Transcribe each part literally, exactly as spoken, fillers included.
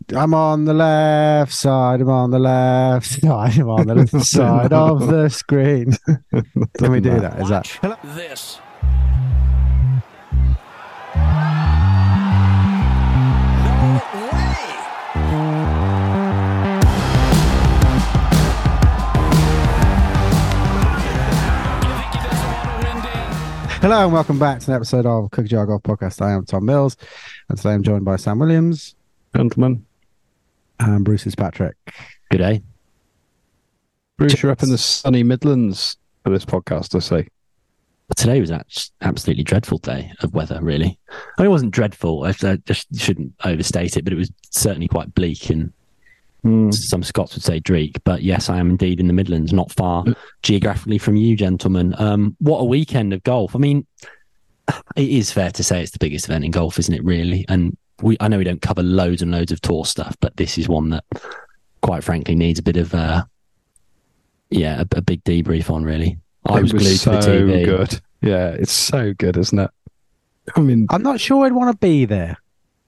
I'm on the left side. I'm on the left side. I'm on the left side of the screen. Can we do that? Is that this? Hello and welcome back to an episode of Cookie Jar Golf Podcast. I am Tom Mills, and today I'm joined by Sam Williams, gentlemen, and Bruce Fitzpatrick. Good day. Bruce, Just, you're up in the sunny Midlands for this podcast, I see. Today was an absolutely dreadful day of weather, really. I mean, it wasn't dreadful. I just shouldn't overstate it, but it was certainly quite bleak, and mm. some Scots would say dreek. But yes, I am indeed in the Midlands, not far geographically from you, gentlemen. Um, what a weekend of golf. I mean, it is fair to say it's the biggest event in golf, isn't it, really? And we I know we don't cover loads and loads of tour stuff, but this is one that, quite frankly, needs a bit of, uh, yeah, a, a big debrief on, really. I was, was glued so to the T V. Good. Yeah, it's so good, isn't it? I mean, I'm not sure I'd want to be there.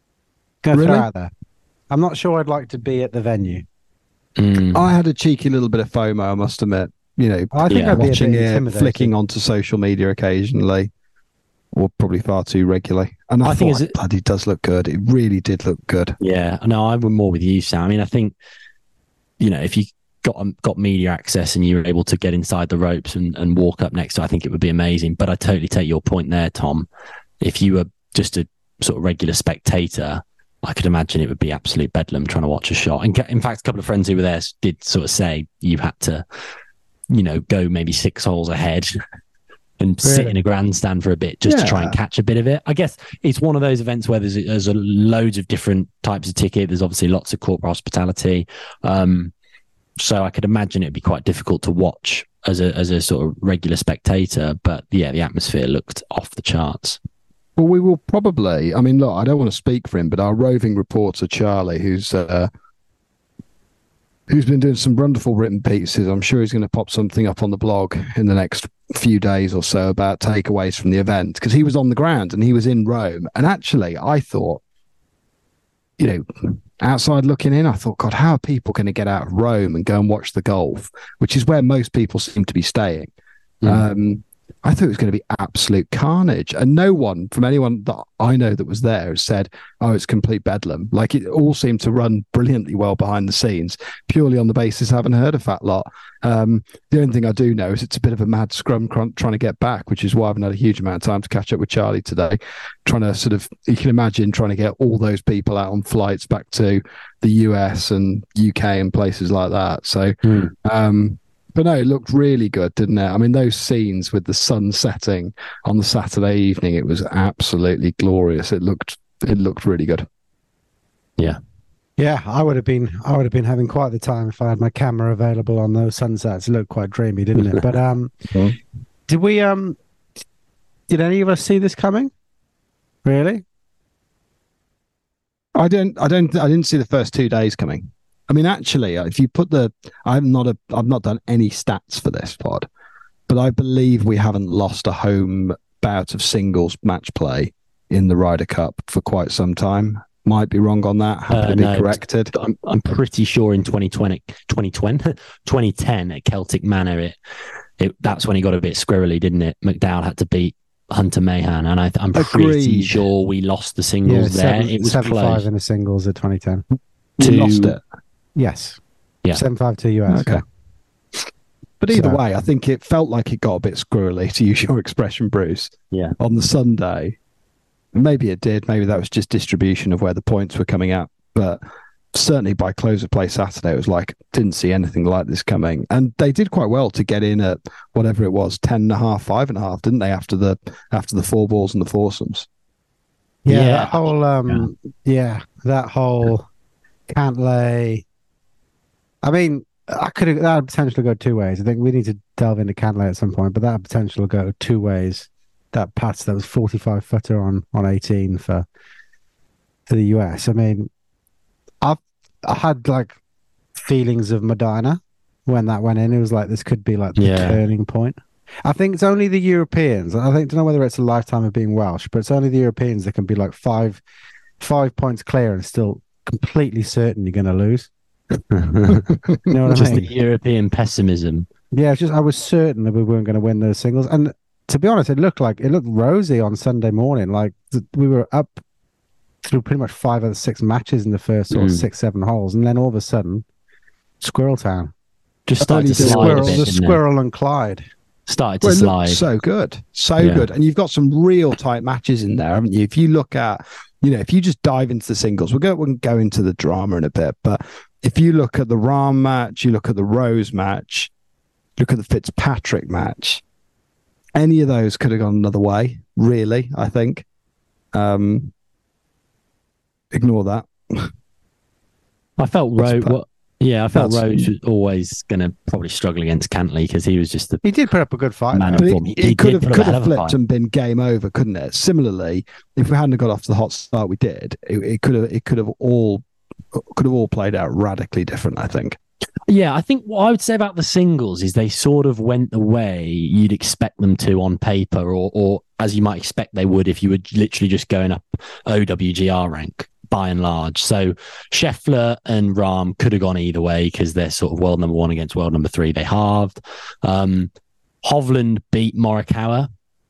Go really? throw out there. I'm not sure I'd like to be at the venue. Mm. I had a cheeky little bit of FOMO, I must admit. You know, I think yeah, I'd be watching a bit it, flicking onto social media occasionally, or probably far too regularly. And I, I thought think it bloody does look good. It really did look good. Yeah, no, I was more with you, Sam. I mean, I think, you know, if you got um, got media access and you were able to get inside the ropes and, and walk up next to, I think it would be amazing. But I totally take your point there, Tom. If you were just a sort of regular spectator, I could imagine it would be absolute bedlam trying to watch a shot. And in fact, a couple of friends who were there did sort of say you had to, you know, go maybe six holes ahead and really? sit in a grandstand for a bit just yeah. to try and catch a bit of it. I guess it's one of those events where there's, there's a loads of different types of ticket. There's obviously lots of corporate hospitality. Um, so I could imagine it'd be quite difficult to watch as a as a sort of regular spectator. But yeah, the atmosphere looked off the charts. Well, we will probably, I mean, look, I don't want to speak for him, but our roving reporter, Charlie, who's uh, who's been doing some wonderful written pieces, I'm sure he's going to pop something up on the blog in the next few days or so about takeaways from the event, because he was on the ground and he was in Rome. And actually, I thought, you know, outside looking in, I thought, God, how are people going to get out of Rome and go and watch the golf, which is where most people seem to be staying? Mm. Um, I thought it was going to be absolute carnage. And no one from anyone that I know that was there has said, oh, it's complete bedlam. Like, it all seemed to run brilliantly well behind the scenes, purely on the basis I haven't heard of that lot. Um, the only thing I do know is it's a bit of a mad scrum crunch trying to get back, which is why I haven't had a huge amount of time to catch up with Charlie today. Trying to sort of, you can imagine trying to get all those people out on flights back to the U S and U K and places like that. So, mm. um, But no, it looked really good, didn't it? I mean, those scenes with the sun setting on the Saturday evening, it was absolutely glorious. It looked it looked really good. Yeah. Yeah, I would have been I would have been having quite the time if I had my camera available on those sunsets. It looked quite dreamy, didn't it? But um mm-hmm. did we um did any of us see this coming? Really? I don't I don't I didn't see the first two days coming. I mean, actually, if you put the, I'm not a, I've not done any stats for this pod, but I believe we haven't lost a home bout of singles match play in the Ryder Cup for quite some time. Might be wrong on that. Happy uh, to be no, corrected. I'm, I'm pretty sure in twenty twenty, twenty twenty, twenty ten at Celtic Manor, it, it that's when he got a bit squirrely, didn't it? McDowell had to beat Hunter Mahan, and I, I'm Agreed. pretty sure we lost the singles yeah, there. Seven, it was seven close. five in the singles at twenty ten. We lost it. Yes. Yeah. seven five to U S. Okay. Yeah. But either so, way, I think it felt like it got a bit squirrely, to use your expression, Bruce. Yeah. On the Sunday. Maybe it did. Maybe that was just distribution of where the points were coming out. But certainly by close of play Saturday, it was like, didn't see anything like this coming. And they did quite well to get in at whatever it was, ten and a half, five and a half, didn't they, after the after the four balls and the foursomes? Yeah, yeah. that whole um yeah. yeah, that whole Cantlay. I mean, I could have that had potential to go two ways. I think we need to delve into Cantlay at some point, but that had potential to go two ways. That putt that was forty-five footer on on eighteen for for the U S. I mean, I've I had like feelings of Medina when that went in. It was like this could be like the yeah. turning point. I think it's only the Europeans. I think I don't know whether it's a lifetime of being Welsh, but it's only the Europeans that can be like five five points clear and still completely certain you're going to lose. You know what Just I mean? the European pessimism. Yeah, it's just I was certain that we weren't going to win those singles, and to be honest, it looked like it looked rosy on Sunday morning. Like th- we were up through pretty much five of the six matches in the first sort of Mm. six, seven holes, and then all of a sudden, Squirrel Town, Just started to Only the slide a Squirrel, bit. the didn't it? Squirrel and Clyde. Started to Well, it slide. looked so good, so Yeah. good, and you've got some real tight matches in there, haven't you? If you look at, you know, if you just dive into the singles, we'll go we'll go into the drama in a bit, but if you look at the Rahm match, you look at the Rose match, look at the Fitzpatrick match, any of those could have gone another way. Really, I think. Um, ignore that. I felt That's Rose. pa- What? Yeah, I felt that's- Rose was always going to probably struggle against Cantley because he was just the He did put up a good fight. Man though. of But form. it, He- he it could did have put up a could hell have of a flipped fight. and been game over, couldn't it? Similarly, if we hadn't got off to the hot start we did, it, it could have it could have all could have all played out radically different. I think. Yeah, I think what I would say about the singles is they sort of went the way you'd expect them to on paper, or or as you might expect they would if you were literally just going up O W G R rank by and large. So Scheffler and Rahm could have gone either way because they're sort of world number one against world number three. They halved. Um, Hovland beat Morikawa.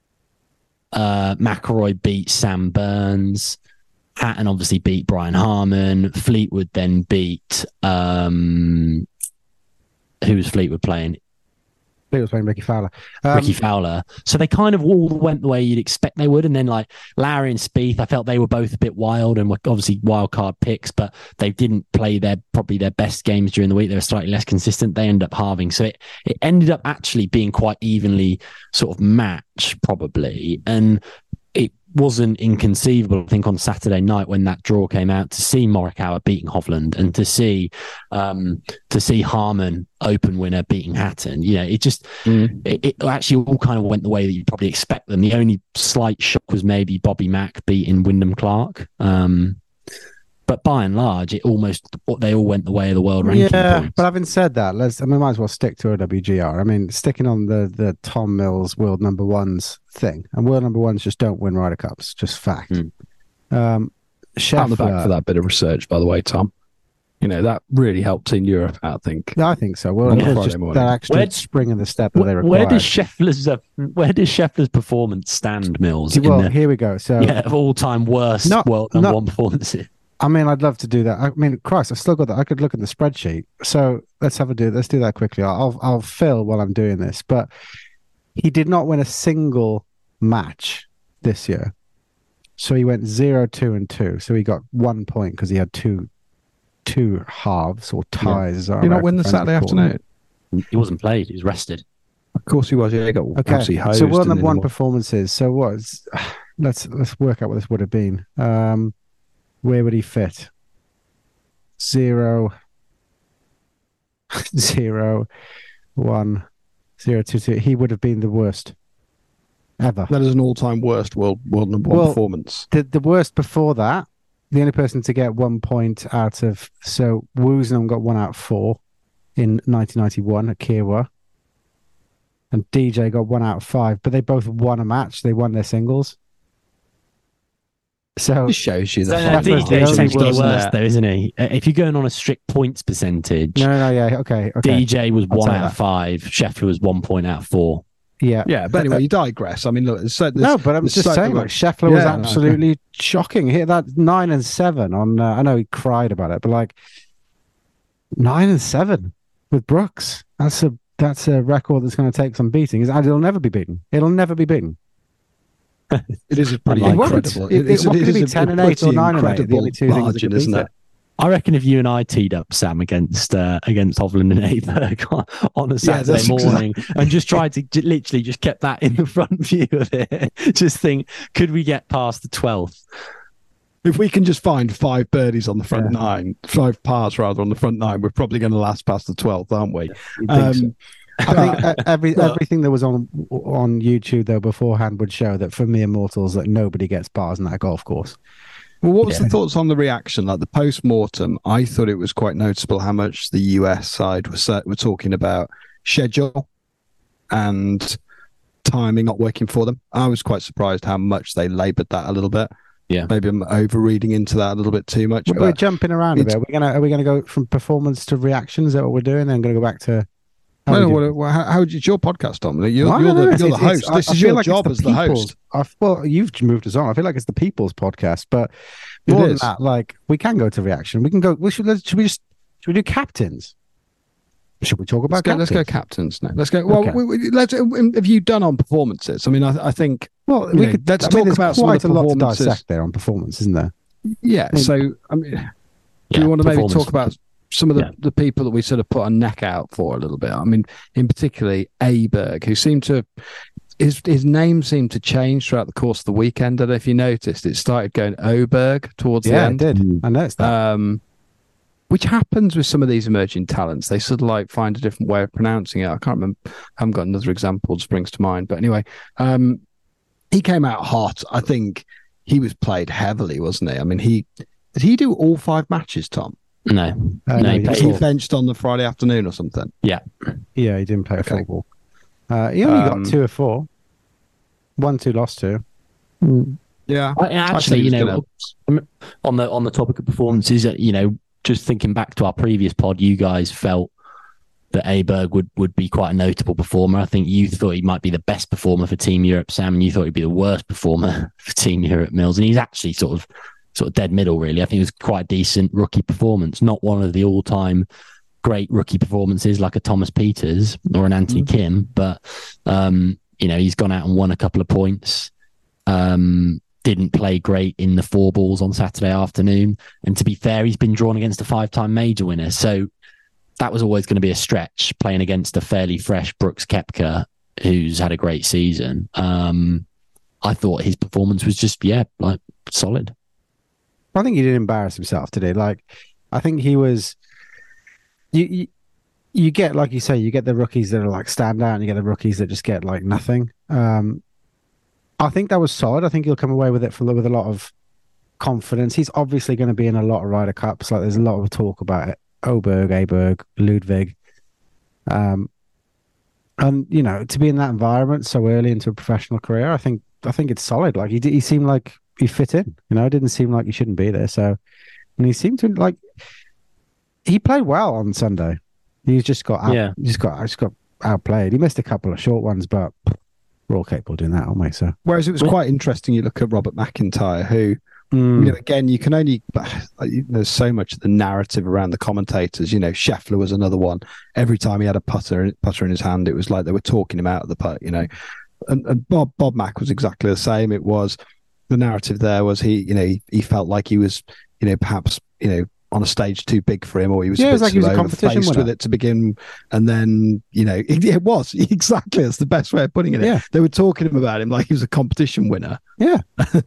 Uh, McIlroy beat Sam Burns. Hatton obviously beat Brian Harmon. Fleetwood then beat um, who was Fleetwood playing? I think it was playing Ricky Fowler. Um, Ricky Fowler. So they kind of all went the way you'd expect they would. And then like Larry and Spieth, I felt they were both a bit wild and were obviously wild card picks, but they didn't play their probably their best games during the week. They were slightly less consistent. They ended up halving. So it, it ended up actually being quite evenly sort of matched probably. And it wasn't inconceivable, I think, on Saturday night when that draw came out to see Morikawa beating Hovland and to see um, to see Harmon Open winner beating Hatton. You know, it just Mm. it, it actually all kind of went the way that you'd probably expect them. The only slight shock was maybe Bobby Mack beating Wyndham Clark. Um, but by and large, it almost they all went the way of the world ranking yeah, points. but having said that, let's I mean, might as well stick to O W G R. I mean, sticking on the the Tom Mills world number ones thing, and world number ones just don't win Ryder Cups, just fact. Mm. Um, Pat on the back Scheffler- for that bit of research, by the way, Tom. You know, that really helped Team Europe, I think. I think so. Well, On it's Friday just morning. that extra Where- spring in the step that they Where, require. where does Scheffler's uh, where does Scheffler's performance stand, Mills? in well, the- here we go. So, yeah, of all time worst Not- world number not- one performances. I mean, I'd love to do that. I mean, Christ, I've still got that. I could look at the spreadsheet. So let's have a do. Let's do that quickly. I'll I'll fill while I'm doing this. But he did not win a single match this year. So he went zero, two, and two. So he got one point because he had two two halves or ties. as our Did you not win the American Saturday friends would call afternoon? them. He wasn't played. He was rested. Of course he was. Yeah, he got Okay. absolutely hosed. So world and number then one what- performances. So what's let's let's work out what this would have been. Um, where would he fit? Zero, zero, one, zero, two, two. He would have been the worst ever. That is an all-time worst world world number one Well, performance. The the worst before that. The only person to get one point out of so Woosnam got one out of four in nineteen ninety-one at Kiowa. And D J got one out of five, but they both won a match. They won their singles. So This shows you So, that no, Scheffler's D the J's only technically worst, worse, it? though, isn't he? Uh, If you're going on a strict points percentage, no, no, yeah, okay, okay, D J was I'll one take out of that. five. Scheffler was one point out of four. yeah, Yeah, but anyway, you digress. I mean, look, there's so, there's, no, but I'm there's just so saying, like much- Scheffler was Yeah, no, absolutely shocking. He hit that nine and seven on. Uh, I know he cried about it, but like nine and seven with Brooks. That's a that's a record that's going to take some beating. And it'll never be beaten. It'll never be beaten. It is a pretty It won't. incredible. It- it- is- what could it is be, a ten and eight or pretty nine and eight? The incredible only two things that margin, could isn't beat it? I reckon if you and I teed up Sam against uh, against Hovland and Aberg on, on a Saturday that's morning and just tried to j- literally just kept that in the front view of it, just think, could we get past the twelfth? If we can just find five birdies on the front Yeah. nine, five pars rather on the front nine, we're probably going to last past the twelfth, aren't we? You'd think so. Um, I think uh, every But- everything that was on on YouTube though beforehand would show that for mere mortals that nobody gets bars in that golf course. Well, what was Yeah. the thoughts on the reaction? Like the post-mortem, I thought it was quite noticeable how much the U S side was uh, were talking about schedule and timing not working for them. I was quite surprised how much they laboured that a little bit. Yeah, maybe I'm overreading into that a little bit too much. We're, but we're jumping around a bit. Are we gonna are we gonna go from performance to reaction? Is that what we're doing? Then gonna go back to. How no, what, what, how, how, it's your podcast, Tom. You're, well, you're, the, it's, you're it's, the host. I, this I is your like job the as the host. I, well, you've moved us on. I feel like it's the people's podcast, but more than that, like we can go to reaction. We can go. We should. Should we just? Should we do captains? Should we talk about let's go, captains? Let's go captains now. Let's go. Well, okay. we, we, let's. Have you done on performances? I mean, I, I think. Well, we know, could. Let's I talk mean, about quite some of the a lot to performances. dissect there on performance, isn't there? Yeah. I mean, so, I mean, do yeah, you want to maybe talk about some of the, yeah. the people that we sort of put our neck out for a little bit? I mean, in particularly Aberg, who seemed to. His his name seemed to change throughout the course of the weekend. I don't know if you noticed. It started going Oberg towards yeah, the end. Yeah, it did. I noticed that. Um, which happens with some of these emerging talents. They sort of like find a different way of pronouncing it. I can't remember. I haven't got another example that springs to mind. But anyway, um, he came out hot. I think he was played heavily, wasn't he? I mean, he did he do all five matches, Tom? No. Uh, no, no he, he benched on the Friday afternoon or something. Yeah. Yeah, he didn't play Okay. football. Uh, he only Um, got two or four. One, two, lost two. Yeah. I, actually, I you know, gonna... on the on the topic of performances, you know, just thinking back to our previous pod, you guys felt that Aberg would, would be quite a notable performer. I think you thought he might be the best performer for Team Europe, Sam, and you thought he'd be the worst performer for Team Europe, Mills. And he's actually sort of sort of dead middle, really. I think it was quite a decent rookie performance, not one of the all-time great rookie performances like a Thomas Peters or an Anthony mm-hmm. Kim, but um, you know, he's gone out and won a couple of points. Um, didn't play great in the four balls on Saturday afternoon. And to be fair, he's been drawn against a five-time major winner. So that was always going to be a stretch, playing against a fairly fresh Brooks Koepka, who's had a great season. Um, I thought his performance was just, yeah, like solid. I think he did embarrass himself today. Like, I think he was, you, you, you get, like you say, you get the rookies that are like stand out and you get the rookies that just get like nothing. Um, I think that was solid. I think he'll come away with it for, with a lot of confidence. He's obviously going to be in a lot of Ryder Cups. Like, there's a lot of talk about it. Oberg, Aberg, Ludwig. Um, and, you know, to be in that environment so early into a professional career, I think I think it's solid. Like, he, he seemed like he fit in. You know, it didn't seem like he shouldn't be there. So, and he seemed to, like, he played well on Sunday. He just got out, yeah. he just got, just got outplayed. He missed a couple of short ones, but we're all capable of doing that, aren't we? So, whereas it was quite interesting, you look at Robert McIntyre, who, mm. you know, again, you can only, there's so much of the narrative around the commentators. You know, Scheffler was another one. Every time he had a putter, putter in his hand, it was like they were talking him out of the putt, you know. And, and Bob Bob Mack was exactly the same. It was, the narrative there was he, you know, he, he felt like he was, you know, perhaps, you know, on a stage too big for him, or he was yeah, a bit it was like he was a competition faced with it to begin, and then, you know, it, it was exactly, that's the best way of putting it. Yeah. They were talking about him like he was a competition winner. Yeah.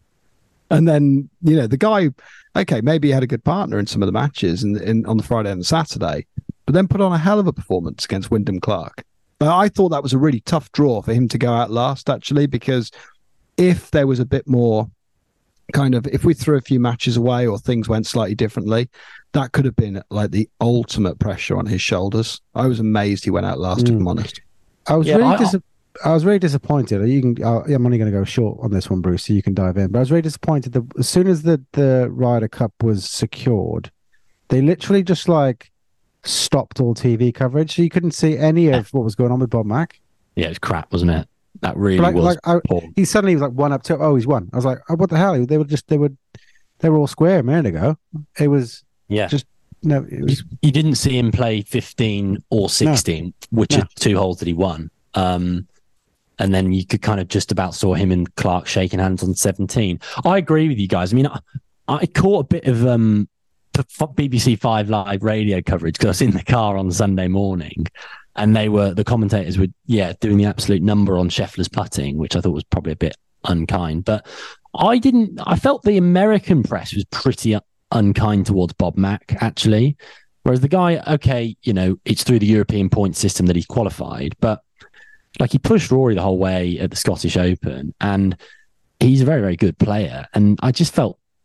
And then, you know, the guy, okay, maybe he had a good partner in some of the matches and in, in, on the Friday and the Saturday, but then put on a hell of a performance against Wyndham Clark. But I thought that was a really tough draw for him to go out last, actually, because if there was a bit more kind of, if we threw a few matches away or things went slightly differently, that could have been like the ultimate pressure on his shoulders. I was amazed he went out last, mm. if I'm honest. I was yeah, really I, dis- I was really disappointed. You can, uh, I'm only going to go short on this one, Bruce, so you can dive in. But I was really disappointed that as soon as the, the Ryder Cup was secured, they literally just like stopped all T V coverage. So you couldn't see any of what was going on with Bob Mack. Yeah, it was crap, wasn't it? That really like, was. Like I, he suddenly was like one up, two. Oh, he's won. I was like, oh, what the hell? They were just they were they were all square a minute ago. It was yeah, just no. It was. You, you didn't see him play fifteen or sixteen, no. which no. are two holes that he won. Um, and then you could kind of just about saw him and Clark shaking hands on seventeen. I agree with you guys. I mean, I, I caught a bit of um, B B C Five Live radio coverage because I was in the car on Sunday morning. And they were, the commentators were, yeah, doing the absolute number on Scheffler's putting, which I thought was probably a bit unkind. But I didn't, I felt the American press was pretty unkind towards Bob Mack, actually. Whereas the guy, okay, you know, it's through the European point system that he's qualified, but like he pushed Rory the whole way at the Scottish Open, and he's a very, very good player. And I just felt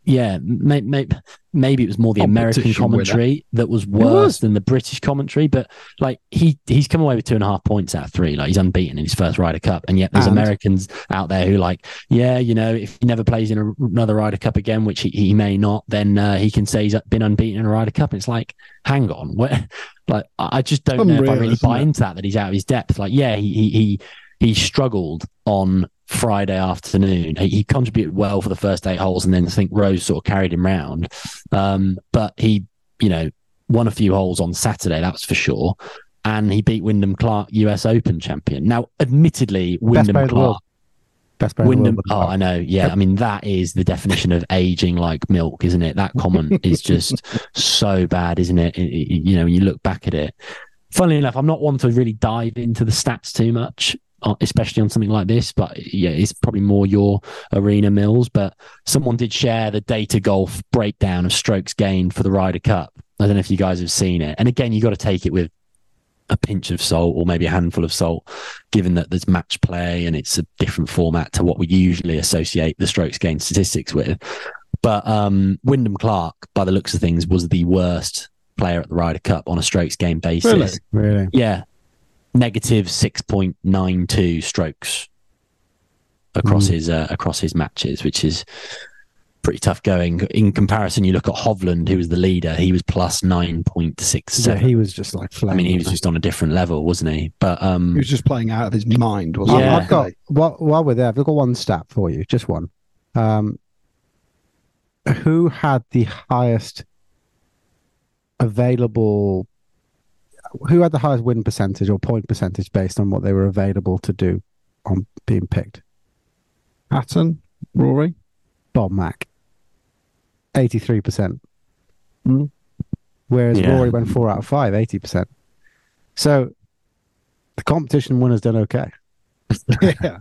Yeah, may, may, maybe it was more the American commentary winner. that was worse was. than the British commentary. But like he he's come away with two and a half points out of three. Like he's unbeaten in his first Ryder Cup, and yet there's and, Americans out there who like, yeah, you know, if he never plays in a, another Ryder Cup again, which he, he may not, then uh, he can say he's been unbeaten in a Ryder Cup. And it's like, hang on, where, like I just don't Unreal, know if I really buy it? into that that he's out of his depth. Like, yeah, he he he, he struggled on Friday afternoon. He, he contributed well for the first eight holes, and then I think Rose sort of carried him round. Um, but he, you know, won a few holes on Saturday, that's for sure. And he beat Wyndham Clark, U S Open champion. Now, admittedly, Wyndham Clark. Best player Wyndham, in the world. Oh, I know. Yeah. I mean, that is the definition of aging like milk, isn't it? That comment is just so bad, isn't it? It, it? You know, when you look back at it. Funnily enough, I'm not one to really dive into the stats too much, especially on something like this, but yeah, it's probably more your arena, Mills. But someone did share the data golf breakdown of strokes gained for the Ryder Cup. I don't know if you guys have seen it. And again, you got to take it with a pinch of salt, or maybe a handful of salt, given that there's match play and it's a different format to what we usually associate the strokes gained statistics with. But um, Wyndham Clark, by the looks of things, was the worst player at the Ryder Cup on a strokes gained basis. Really? Really? Yeah. Negative six point nine two strokes across mm. his uh, across his matches, which is pretty tough going. In comparison, you look at Hovland, who was the leader; he was plus nine point six seven. Yeah, he was just like flying. I mean, he was just on a different level, wasn't he? But um, he was just playing out of his mind, wasn't yeah. he? I've got while, while we're there, I've got one stat for you, just one. Um, who had the highest available? Who had the highest win percentage or point percentage based on what they were available to do on being picked? Hatton, Rory, Bob Mack, eighty-three percent. Mm. Whereas yeah. Rory went four out of five, eighty percent. So the competition winner's done okay. yeah.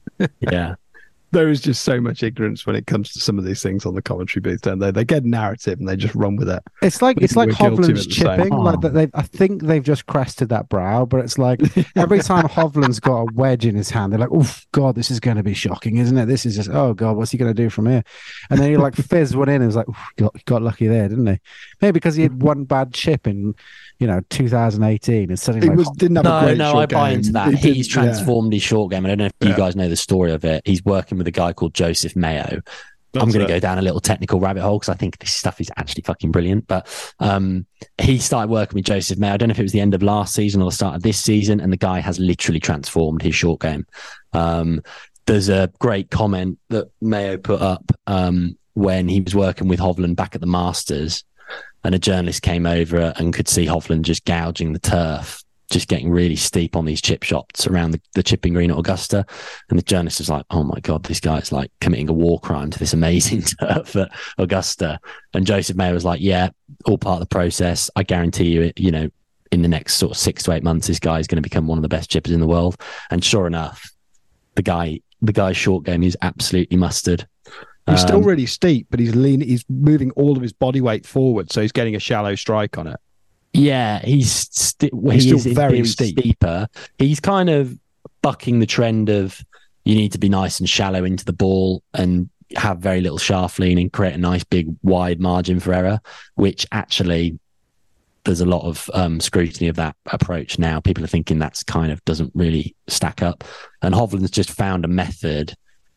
yeah. There is just so much ignorance when it comes to some of these things on the commentary booth, don't they? They get a narrative and they just run with it. It's like it's like Hovland's chipping. Like that, they I think they've just crested that brow, but it's like every time Hovland's got a wedge in his hand, they're like, "Oh God, this is going to be shocking, isn't it? This is just oh God, what's he going to do from here?" And then he like fizz one in and was like, he got, he got lucky there, didn't he? Maybe because he had one bad chip in, you know, two thousand eighteen, and suddenly he like, was, didn't have no, a great no, short I buy game. into that. He He's transformed yeah. his short game. I don't know if you yeah. guys know the story of it. He's working with a guy called Joseph Mayo. That's I'm going to go down a little technical rabbit hole because I think this stuff is actually fucking brilliant. But um, he started working with Joseph Mayo. I don't know if it was the end of last season or the start of this season, and the guy has literally transformed his short game. Um, there's a great comment that Mayo put up um, when he was working with Hovland back at the Masters, and a journalist came over and could see Hovland just gouging the turf, just getting really steep on these chip shots around the, the chipping green at Augusta. And the journalist was like, oh my God, this guy's like committing a war crime to this amazing turf at Augusta. And Joseph Mayo was like, yeah, all part of the process. I guarantee you, you know, in the next sort of six to eight months, this guy is going to become one of the best chippers in the world. And sure enough, the guy, the guy's short game is absolutely mustard. He's um, still really steep, but he's lean. He's moving all of his body weight forward, so he's getting a shallow strike on it. Yeah, he's, st- he's he still is very steep. steeper. He's kind of bucking the trend of you need to be nice and shallow into the ball and have very little shaft lean and create a nice big wide margin for error, which actually there's a lot of um, scrutiny of that approach now. People are thinking that's kind of doesn't really stack up. And Hovland's just found a method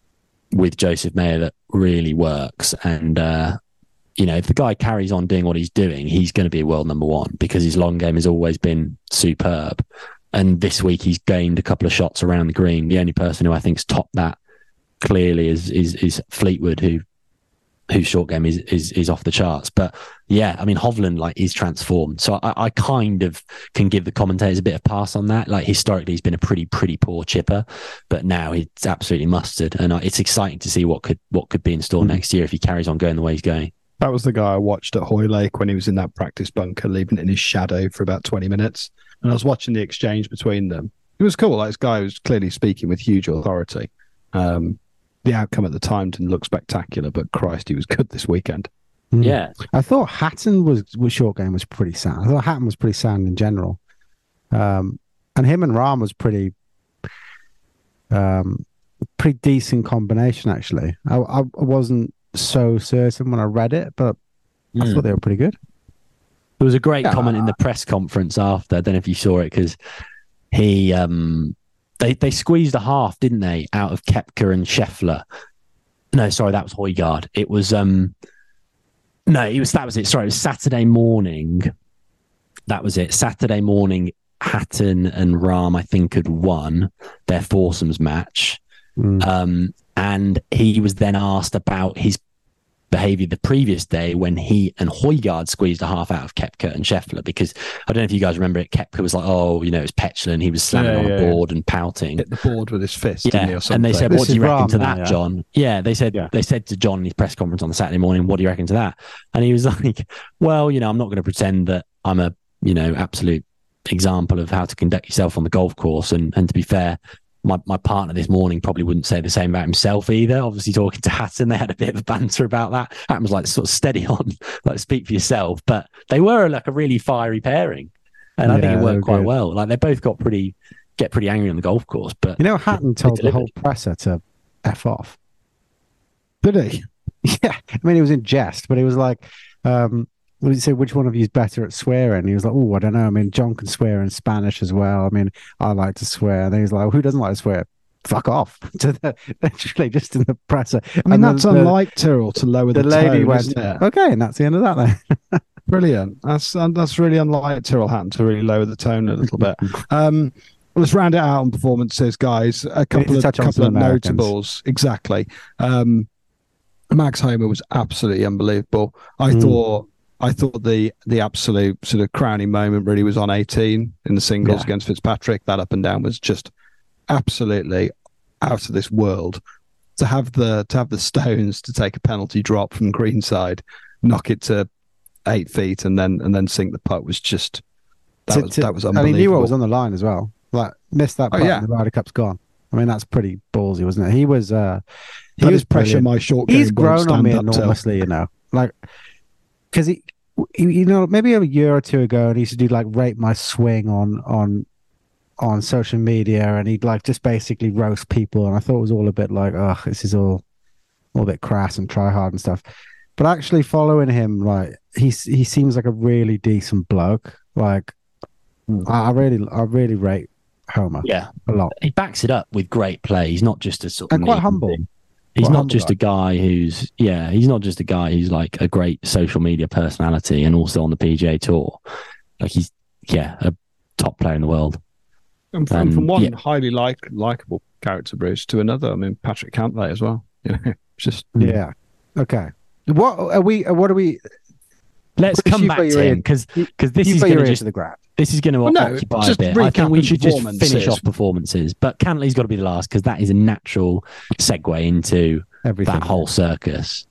with Joseph Mayo that really works. And, uh, you know, if the guy carries on doing what he's doing, he's going to be world number one because his long game has always been superb. And this week he's gained a couple of shots around the green. The only person who I think's topped that clearly is is, is Fleetwood, who whose short game is, is is off the charts. But yeah, I mean, Hovland like is transformed. So I, I kind of can give the commentators a bit of pass on that. Like historically, he's been a pretty pretty poor chipper, but now it's absolutely mustard, and it's exciting to see what could what could be in store mm-hmm. next year if he carries on going the way he's going. That was the guy I watched at Hoylake when he was in that practice bunker, leaving it in his shadow for about twenty minutes, and I was watching the exchange between them. It was cool. Like this guy was clearly speaking with huge authority. Um, The outcome at the time didn't look spectacular, but Christ, he was good this weekend. Mm. Yeah. I thought Hatton was, was short game was pretty sound. I thought Hatton was pretty sound in general. Um, and him and Rahm was pretty um, pretty decent combination, actually. I, I wasn't so certain when I read it, but I Mm. thought they were pretty good. There was a great Yeah. comment in the press conference after. I don't know if you saw it because he um they they squeezed a half, didn't they, out of Koepka and Scheffler? No, sorry, that was Højgaard. It was um no, it was that was it. Sorry, it was Saturday morning. That was it. Saturday morning, Hatton and Rahm, I think, had won their foursomes match. Mm. Um, and he was then asked about his behavior the previous day when he and Højgaard squeezed a half out of Koepka and Scheffler, because I don't know if you guys remember it. Koepka was like, oh, you know, it was petulant. He was slamming Yeah, on yeah, the board and pouting. Hit the board with his fist, Yeah, didn't he, or something? and they said, This "What do is you reckon Rahm to now, that, yeah. John?" Yeah, they said Yeah. they said to John in his press conference on the Saturday morning, "What do you reckon to that?" And he was like, "Well, you know, I'm not going to pretend that I'm a you know absolute example of how to conduct yourself on the golf course, and and to be fair." My, my partner this morning probably wouldn't say the same about himself either. Obviously, talking to Hatton, they had a bit of a banter about that. Hatton was like, sort of steady on, like speak for yourself. But they were like a really fiery pairing, and I think Yeah, it they worked were quite good. well. Like they both got pretty get pretty angry on the golf course. But You know, Hatton they told the whole delivered. presser to F off. Did he? Yeah, I mean, it was in jest, but it was like, um, when he said, which one of you is better at swearing? He was like, oh, I don't know. I mean, John can swear in Spanish as well. I mean, I like to swear. And then he's like, well, who doesn't like to swear? Fuck off. To the, literally just in the presser. I mean, And that's the, the, unlike Tyrrell to lower the, the lady tone, went, isn't it? okay, and that's the end of that then. Brilliant. That's uh, that's really unlike Tyrrell Hatton to really lower the tone a little bit. Um, let's round it out on performances, guys. A need couple to of touch on couple some of Americans. notables. Exactly. Um, Max Homer was absolutely unbelievable. I Mm. thought I thought the the absolute sort of crowning moment really was on eighteen in the singles Yeah. against Fitzpatrick. That up and down was just absolutely out of this world. To have the to have the stones to take a penalty drop from greenside, knock it to eight feet, and then and then sink the putt was just that To- was to- that was and unbelievable. he knew what was on the line as well. Like, missed that Oh, putt, yeah. and the Ryder Cup's gone. I mean, that's pretty ballsy, wasn't it? He was, uh, he That was is pressure. brilliant. My short He's game won't grown on me stand up till. enormously, you know, like because he, he- you know, maybe a year or two ago, and he used to do like rate my swing on on on social media, and he'd like just basically roast people, and I thought it was all a bit like, oh, this is all all a bit crass and try hard and stuff. But actually following him, like he's he seems like a really decent bloke. Like Hmm. I, I really I really rate Homer Yeah, a lot. he backs it up with great play. He's not just a sort of And quite neat humble. thing. He's Quite not humble just guy. a guy who's yeah. He's not just a guy who's like a great social media personality and also on the P G A Tour. Like he's yeah a top player in the world. And from, Um, from one yeah. highly like likable character, Bruce, to another. I mean, Patrick Cantlay as well. You know, just Yeah. Okay. What are we? What are we? Let's Bruce, come you've back got your to ear- him because you- because this you is put going your to ear just to the ground. this is going to Well, no, occupy a just bit. I think we recapping should just finish performances. off performances, but Cantlay's got to be the last because that is a natural segue into Everything. that whole circus.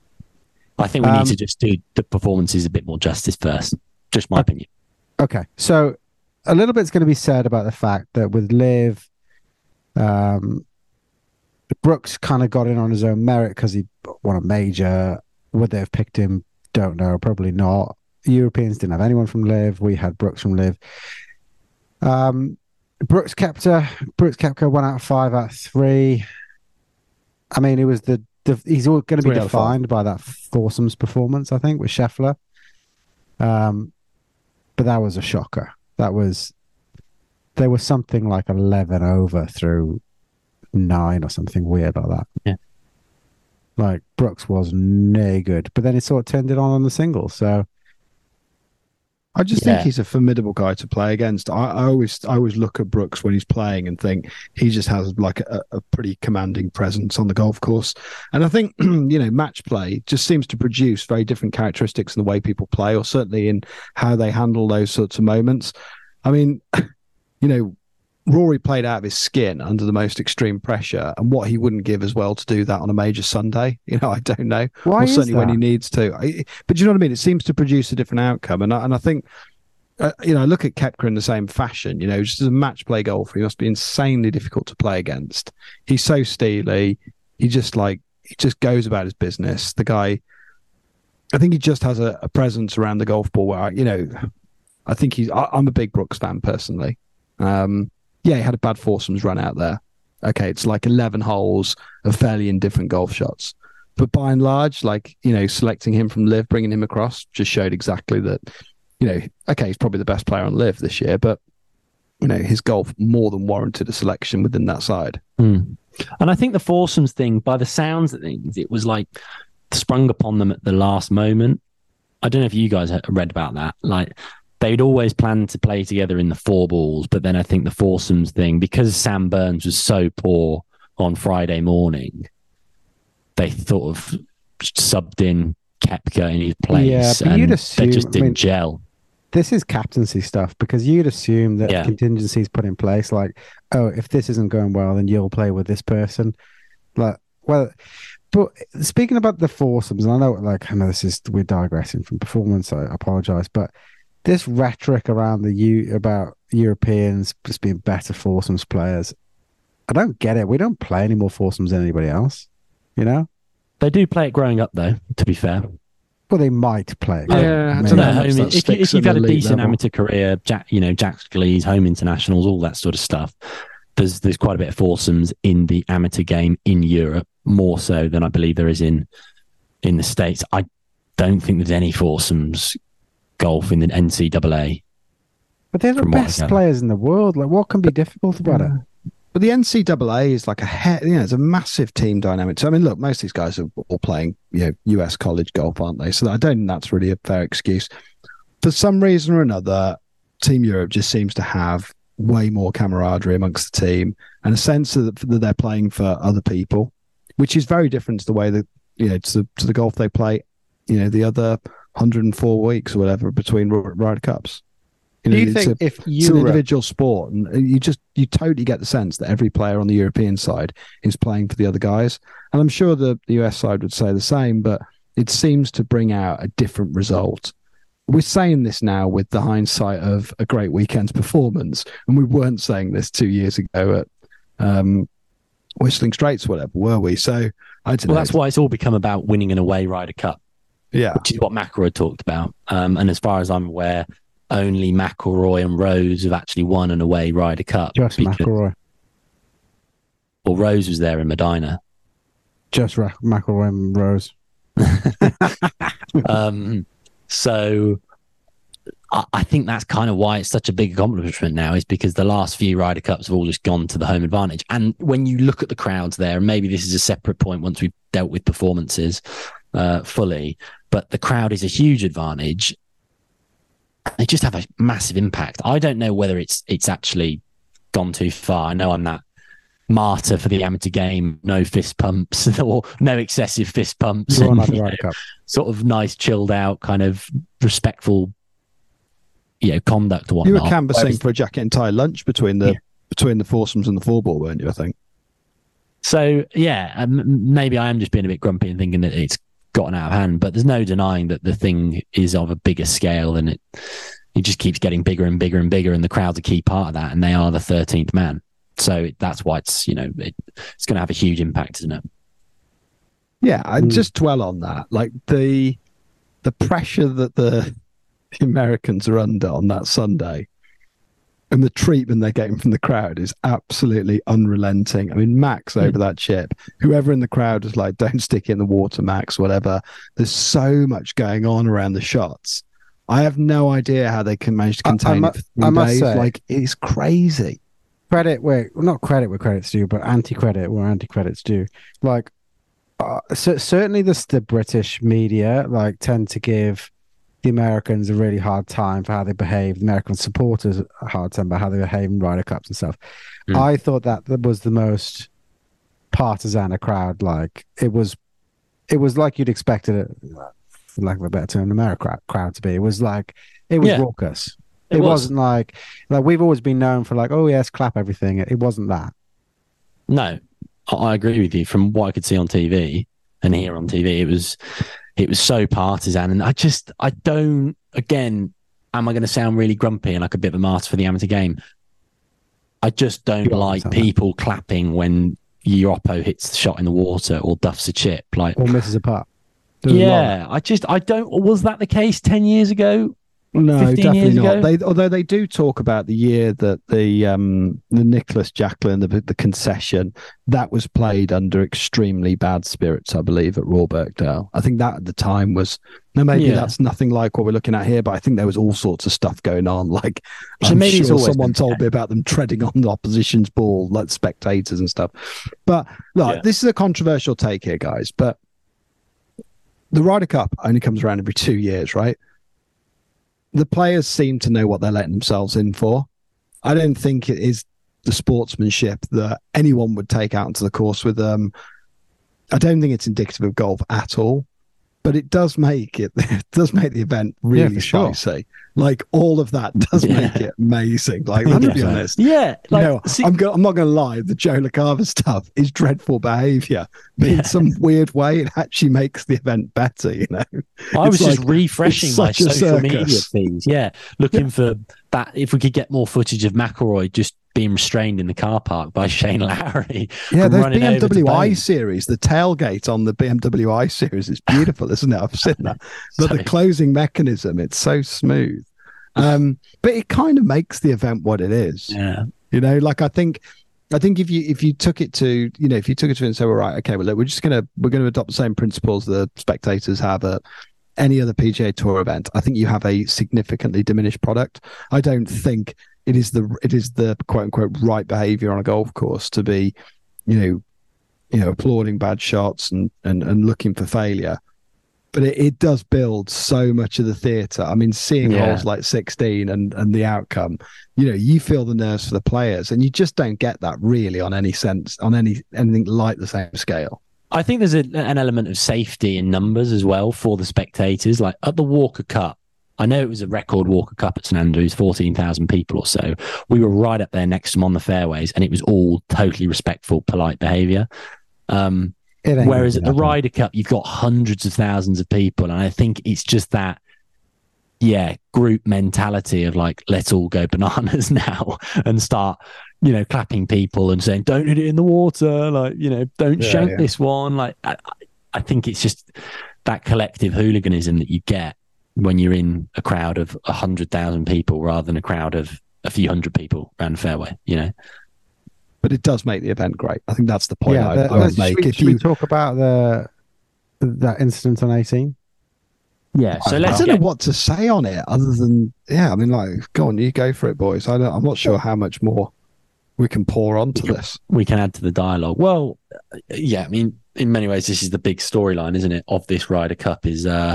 I think we Um, need to just do the performances a bit more justice first. Just my opinion. Okay, so a little bit's going to be said about the fact that with Liv, um, Brooks kind of got in on his own merit because he won a major. Would they have picked him? Don't know. Probably not. Europeans didn't have anyone from Liv. We had Brooks from Liv. Um, Brooks Koepka. Brooks Koepka one out of five out of three. I mean, it was the, the he's all going to be Three out of five. defined by that foursomes performance, I think, with Scheffler. Um, but that was a shocker. That was there was something like eleven over through nine or something weird like that. Yeah. Like Brooks was no good, but then he sort of turned it on on the singles. So I just Yeah. think he's a formidable guy to play against. I, I always I always look at Brooks when he's playing and think he just has like a, a pretty commanding presence on the golf course. And I think you know match play just seems to produce very different characteristics in the way people play, or certainly in how they handle those sorts of moments. I mean, you know, Rory played out of his skin under the most extreme pressure, and what he wouldn't give as well to do that on a major Sunday. You know, I don't know. why or is certainly when he that? needs to. I, but you know what I mean? It seems to produce a different outcome. And I, and I think, uh, you know, I look at Koepka in the same fashion. You know, just as a match play golfer, he must be insanely difficult to play against. He's so steely. He just like, he just goes about his business. The guy, I think he just has a, a presence around the golf ball where, you know, I think he's, I, I'm a big Brooks fan personally. Um, yeah, he had a bad foursomes run out there. Okay, it's like eleven holes of fairly indifferent golf shots. but by and large, like, you know, selecting him from Liv, bringing him across, just showed exactly that, you know, okay, he's probably the best player on Liv this year, but, you know, his golf more than warranted a selection within that side. Mm. And I think the foursomes thing, by the sounds of things, it was like sprung upon them at the last moment. I don't know if you guys read about that. Like, they'd always planned to play together in the four balls, but then I think the foursomes thing, because Sam Burns was so poor on Friday morning, they sort of subbed in Koepka in his place, yeah, but and you'd assume, they just didn't I mean, gel. This is captaincy stuff, because you'd assume that Yeah. contingencies put in place, like, oh, if this isn't going well, then you'll play with this person. Like, well, but speaking about the foursomes, and I know, like, I know this is, we're digressing from performance, so I apologize, but this rhetoric around the U about Europeans just being better foursomes players, I don't get it. We don't play any more foursomes than anybody else, you know? They do play it growing up, though, to be fair. Well, they might play. Yeah, I Maybe. don't know No, how much home, that if, you, sticks if you've at had a elite decent level. amateur career, Jack, you know, Jack's Glees, home internationals, all that sort of stuff, there's there's quite a bit of foursomes in the amateur game in Europe, more so than I believe there is in in the States. I don't think there's any foursomes golf in the N C double A. But they're the From what I best gather. players in the world. Like, what can be difficult about it? But the N C double A is like a he- you know, it's a massive team dynamic. So I mean, look, most of these guys are all playing, you know, U S college golf, aren't they? So I don't think that's really a fair excuse. For some reason or another, Team Europe just seems to have way more camaraderie amongst the team and a sense that, that they're playing for other people, which is very different to the way that, you know, to, to the golf they play, you know, the other one hundred four weeks or whatever between R- Ryder Cups. You Do know, you it's think a- if it's an Europe, individual sport, and you just you totally get the sense that every player on the European side is playing for the other guys, and I'm sure the, the U S side would say the same, but it seems to bring out a different result. We're saying this now with the hindsight of a great weekend's performance, and we weren't saying this two years ago at um, Whistling Straits, whatever, were we? So I don't Well, know. that's why it's all become about winning an away Ryder Cup, Yeah, which is what McIlroy talked about. Um, and as far as I'm aware, only McIlroy and Rose have actually won an away Ryder Cup. just because- McIlroy, Well, Rose was there in Medina. just Ra- McIlroy and Rose. Um, so I, I think that's kind of why it's such a big accomplishment now, is because the last few Ryder Cups have all just gone to the home advantage. And when you look at the crowds there, and maybe this is a separate point once we've dealt with performances uh, fully, but the crowd is a huge advantage. They just have a massive impact. I don't know whether it's it's actually gone too far. I know I'm that martyr for the amateur game, no fist pumps or no excessive fist pumps. You're on and, at the you Ryder know, Cup. sort of nice, chilled out, kind of respectful, you know, conduct or you whatnot. were canvassing Whereas- for a jacket and tie lunch between the Yeah. between the foursomes and the four ball, weren't you? I think. So yeah, um, maybe I am just being a bit grumpy and thinking that it's gotten out of hand, but there's no denying that the thing is of a bigger scale, and it it just keeps getting bigger and bigger and bigger, and the crowd's a key part of that, and they are the thirteenth man. So that's why it's, you know, it, it's going to have a huge impact, isn't it? Yeah, I Mm. just dwell on that. Like the the pressure that the, the Americans are under on that Sunday and the treatment they're getting from the crowd is absolutely unrelenting. I mean, Max over that chip, whoever in the crowd is like, don't stick it in the water, Max, whatever. There's so much going on around the shots. I have no idea how they can manage to I- I contain mu- it for three I must days. say- Like, it's crazy. Credit where, well, not credit where credit's due, but anti-credit where anti-credit's due. Like, uh, cer- certainly the, the British media like tend to give the Americans a really hard time for how they behave. The American supporters a hard time about how they behave in Ryder Cups and stuff. Mm. I thought that that was the most partisan a crowd. Like, it was, it was like you'd expected it, for lack of a better term, an American crowd to be. It was like, it was Yeah. raucous. It It, was. wasn't like like we've always been known for like, oh yes, clap everything. It, it wasn't that. No, I, I agree with you. From what I could see on T V and hear on T V, it was it was so partisan, and I just I don't. Again, am I going to sound really grumpy and like a bit of a martyr for the amateur game? I just don't You are like sound like- people clapping when your oppo hits the shot in the water or duffs a chip. Like, Or misses a putt. There's a lot of- yeah, I just I don't. Was that the case ten years ago? No, fifteen definitely years not. ago? They, although they do talk about the year that the um, the Nicholas Jacklin, the the concession, that was played under extremely bad spirits, I believe, at Royal Birkdale. I think that at the time was. Now maybe Yeah. that's nothing like what we're looking at here, but I think there was all sorts of stuff going on. Like So I'm maybe it's sure always someone been- told me about them treading on the opposition's ball, like spectators and stuff. But look, Yeah. this is a controversial take here, guys. But the Ryder Cup only comes around every two years, right? The players seem to know what they're letting themselves in for. I don't think it is the sportsmanship that anyone would take out into the course with them. I don't think it's indicative of golf at all, but it does make it, it does make the event really for sure. spicy. Like all of that does Yeah. make it amazing. Like let's be Yeah. honest. Yeah, like you know, see- I'm, go- I'm not going to lie. The Joe LaCava stuff is dreadful behaviour, but Yeah. in some weird way, it actually makes the event better. You know, I was It's just like- refreshing it's my such a social media circus. feeds. Yeah, looking for that. If we could get more footage of McIlroy just being restrained in the car park by Shane Lowry. Yeah, from those running B M over to W i Bain. series, the tailgate on the B M W i series is beautiful, isn't it? I've seen that. But the Sorry. closing mechanism, it's so smooth. Um, but it kind of makes the event what it is. Yeah, You know, like I think I think if you if you took it to, you know, if you took it to it and said, well, right, okay, well, look, we're just gonna we're gonna adopt the same principles the spectators have at any other P G A Tour event, I think you have a significantly diminished product. I don't think it is the it is the quote unquote right behavior on a golf course to be, you know, you know, applauding bad shots and and, and looking for failure. But it, it does build so much of the theatre. I mean, seeing Yeah. holes like sixteen and, and the outcome, you know, you feel the nerves for the players, and you just don't get that really on any sense, on any anything like the same scale. I think there's a, an element of safety in numbers as well for the spectators. Like at the Walker Cup, I know it was a record Walker Cup at St Andrews, fourteen thousand people or so. We were right up there next to them on the fairways, and it was all totally respectful, polite behaviour. Um, It ain't Whereas at gonna the be that Ryder Cup, you've got hundreds of thousands of people. And I think it's just that, yeah, group mentality of like, let's all go bananas now and start, you know, clapping people and saying, don't hit it in the water. Like, you know, don't Yeah, shank yeah. this one. Like, I, I think it's just that collective hooliganism that you get when you're in a crowd of a hundred thousand people rather than a crowd of a few hundred people around the fairway, you know? But it does make the event great. I think that's the point Yeah, I, the, I would should make. we, If should we you, talk about the that incident on eighteen? Yeah. So I let's don't get, know what to say on it other than, yeah, I mean, like, go on, you go for it, boys. I don't, I'm not sure how much more we can pour onto this. we can add to the dialogue. Well, yeah, I mean, in many ways, this is the big storyline, isn't it, of this Ryder Cup is uh,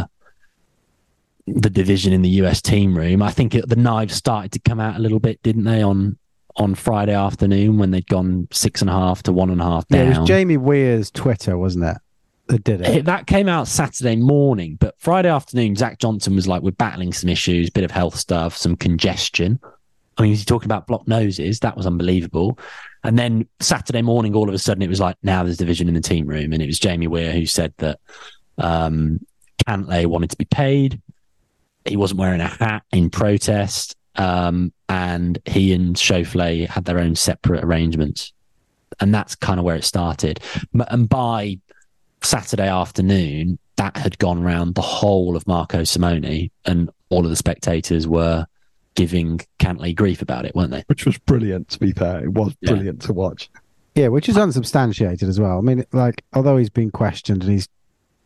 the division in the U S team room. I think it, the knives started to come out a little bit, didn't they, on on Friday afternoon when they'd gone six and a half to one and a half Yeah, down. it was Jamie Weir's Twitter, wasn't it? That did it. It- that came out Saturday morning, but Friday afternoon, Zach Johnson was like, we're battling some issues, bit of health stuff, some congestion. I mean, he's talking about blocked noses. That was unbelievable. And then Saturday morning, all of a sudden, it was like, now there's division in the team room. And it was Jamie Weir who said that um, Cantlay wanted to be paid. He wasn't wearing a hat in protest. Um, and he and Schauffele had their own separate arrangements. And that's kind of where it started. M- And by Saturday afternoon, that had gone round the whole of Marco Simone, and all of the spectators were giving Cantlay grief about it, weren't they? Which was brilliant, to be fair. It was Yeah. brilliant to watch. Yeah, which is unsubstantiated as well. I mean, like, although he's been questioned and he's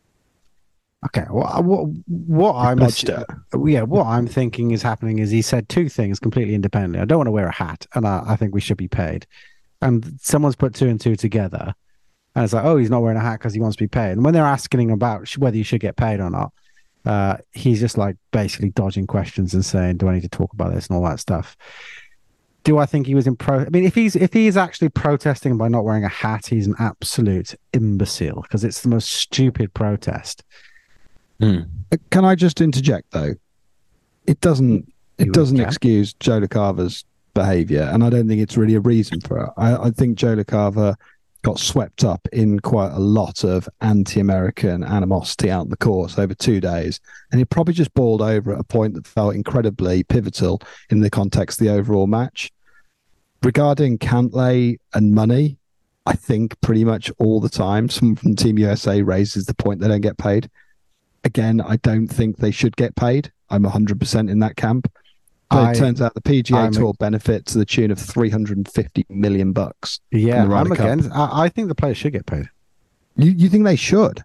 okay, what what what I'm Dodged it. yeah, what I'm thinking is happening is he said two things completely independently. I don't want to wear a hat, and I, I think we should be paid. And someone's put two and two together, and it's like, oh, he's not wearing a hat because he wants to be paid. And when they're asking him about sh- whether you should get paid or not, uh, he's just like basically dodging questions and saying, "Do I need to talk about this?" and all that stuff. Do I think he was in pro? I mean, if he's if he's actually protesting by not wearing a hat, he's an absolute imbecile because it's the most stupid protest. Hmm. Can I just interject though? It doesn't it You doesn't can. excuse Joe LaCava's behaviour, and I don't think it's really a reason for it. I, I think Joe LaCava got swept up in quite a lot of anti-American animosity out in the course over two days, and he probably just balled over at a point that felt incredibly pivotal in the context of the overall match. Regarding Cantlay and money, I think pretty much all the time someone from Team U S A raises the point they don't get paid. Again, I don't think they should get paid. I'm one hundred percent in that camp. But I, it turns out the P G A I'm Tour a, benefit to the tune of three hundred fifty million bucks. Yeah, from the I'm Ryder Cup. against. I, I think the players should get paid. You you think they should?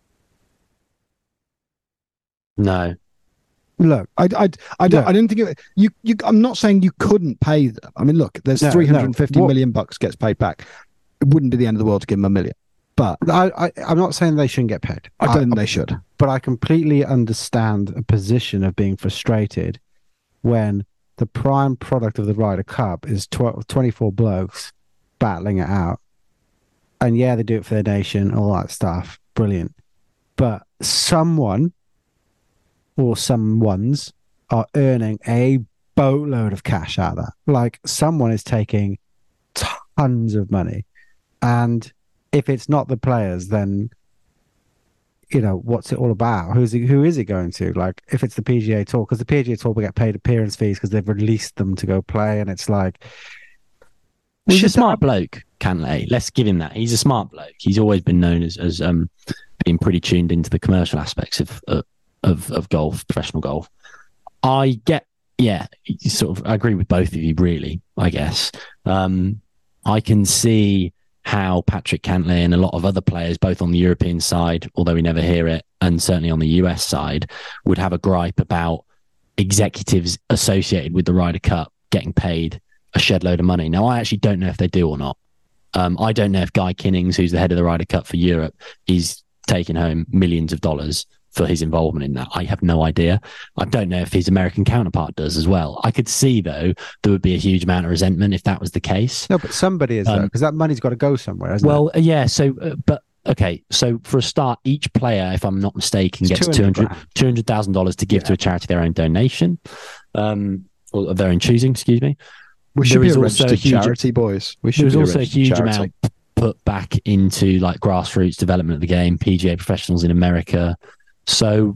No. Look, I, I, I, don't, look, I don't think it, you, you. I'm not saying you couldn't pay them. I mean, look, there's No, three hundred fifty no. What- million bucks gets paid back. It wouldn't be the end of the world to give them a million, but I, I, I'm not saying they shouldn't get paid. I don't think they should. But I completely understand a position of being frustrated when the prime product of the Ryder Cup is twelve, twenty-four blokes battling it out. And yeah, they do it for their nation, all that stuff. Brilliant. But someone or someones are earning a boatload of cash out of that. Like someone is taking tons of money. And if it's not the players, then you know, what's it all about? Who's it, who is it going to? Like, if it's the P G A Tour, because the P G A Tour will get paid appearance fees because they've released them to go play, and it's like, He's a should smart bloke, Cantlay. Let's give him that. He's a smart bloke. He's always been known as as um being pretty tuned into the commercial aspects of uh, of of golf, professional golf. I get, yeah, sort of. I agree with both of you, really. I guess um, I can see how Patrick Cantlay and a lot of other players, both on the European side, although we never hear it, and certainly on the U S side, would have a gripe about executives associated with the Ryder Cup getting paid a shed load of money. Now, I actually don't know if they do or not. Um, I don't know if Guy Kinnings, who's the head of the Ryder Cup for Europe, is taking home millions of dollars for his involvement in that. I have no idea. I don't know if his American counterpart does as well. I could see, though, there would be a huge amount of resentment if that was the case. no, but somebody is, Um, though, because that money's got to go somewhere, hasn't Well, uh, yeah. So, uh, but okay. So for a start, each player, if I'm not mistaken, It's gets two two hundred hundred grand. two hundred thousand dollars to give Yeah. to a charity of their own donation, um, or of their own choosing. Excuse me. We should There be is a also a registered huge- charity, boys. We should There's be also a registered huge charity. amount put back into like grassroots development of the game, P G A professionals in America. So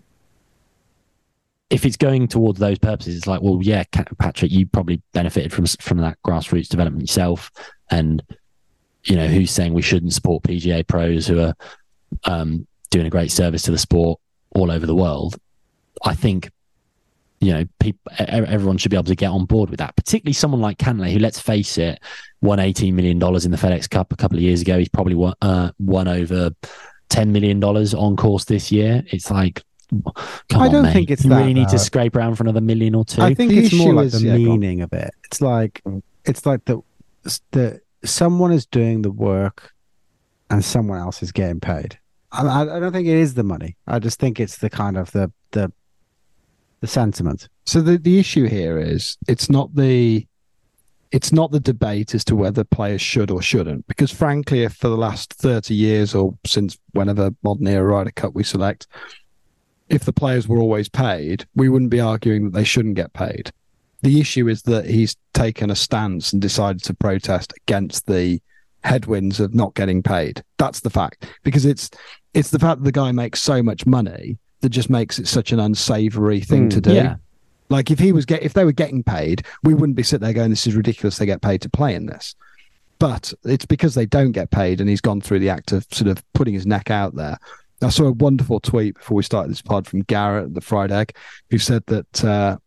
if it's going towards those purposes, it's like, well, yeah, Ca- Patrick, you probably benefited from from that grassroots development yourself. And you know, who's saying we shouldn't support P G A pros who are um, doing a great service to the sport all over the world? I think, you know, people, everyone should be able to get on board with that, particularly someone like Cantlay, who, let's face it, won eighteen million dollars in the FedEx Cup a couple of years ago. He's probably won, uh, won over ten million dollars on course this year. It's like, come I on, don't mate. think it's you that, really need though. to scrape around for another million or two. I think The it's more issue like is- the yeah, go on. meaning of it. It's like it's like the the someone is doing the work, and someone else is getting paid. I, I I don't think it is the money. I just think it's the kind of the the the sentiment. So the, the issue here is it's not the it's not the debate as to whether players should or shouldn't, because frankly, if for the last thirty years or since whenever modern era Ryder Cup we select, if the players were always paid, we wouldn't be arguing that they shouldn't get paid. The issue is that he's taken a stance and decided to protest against the headwinds of not getting paid. That's the fact, because it's it's the fact that the guy makes so much money that just makes it such an unsavory thing Mm, to do. yeah. Like if he was get if they were getting paid, we wouldn't be sitting there going, "This is ridiculous. They get paid to play in this." But it's because they don't get paid, and he's gone through the act of sort of putting his neck out there. I saw a wonderful tweet before we started this pod from Garrett, the Fried Egg, who said that uh,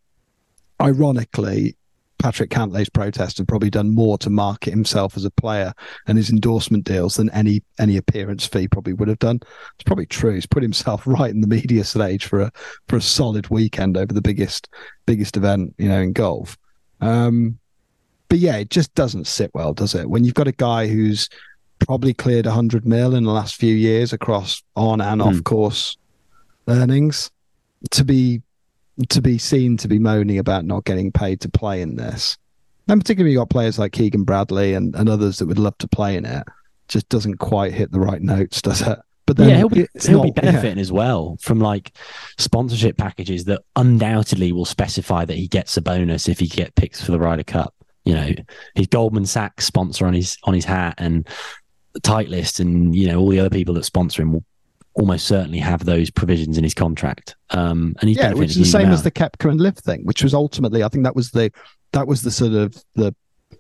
ironically, Patrick Cantlay's protest had probably done more to market himself as a player and his endorsement deals than any any appearance fee probably would have done. It's probably true. He's put himself right in the media stage for a for a solid weekend over the biggest biggest event, you know, in golf. Um, but yeah, it just doesn't sit well, does it? When you've got a guy who's probably cleared one hundred mil in the last few years across on and off course earnings, to be to be seen to be moaning about not getting paid to play in this. And particularly you got players like Keegan Bradley and, and others that would love to play in it. Just doesn't quite hit the right notes, does it? But then yeah, he'll be it's he'll be not- yeah. benefiting as well from like sponsorship packages that undoubtedly will specify that he gets a bonus if he get picked for the Ryder Cup. You know, his Goldman Sachs sponsor on his on his hat and the Titleist and you know all the other people that sponsor him will almost certainly have those provisions in his contract. Um, and he's Yeah, benefiting which is a the huge same amount. as the Kepka and Liv thing, which was ultimately, I think that was the that was the sort of the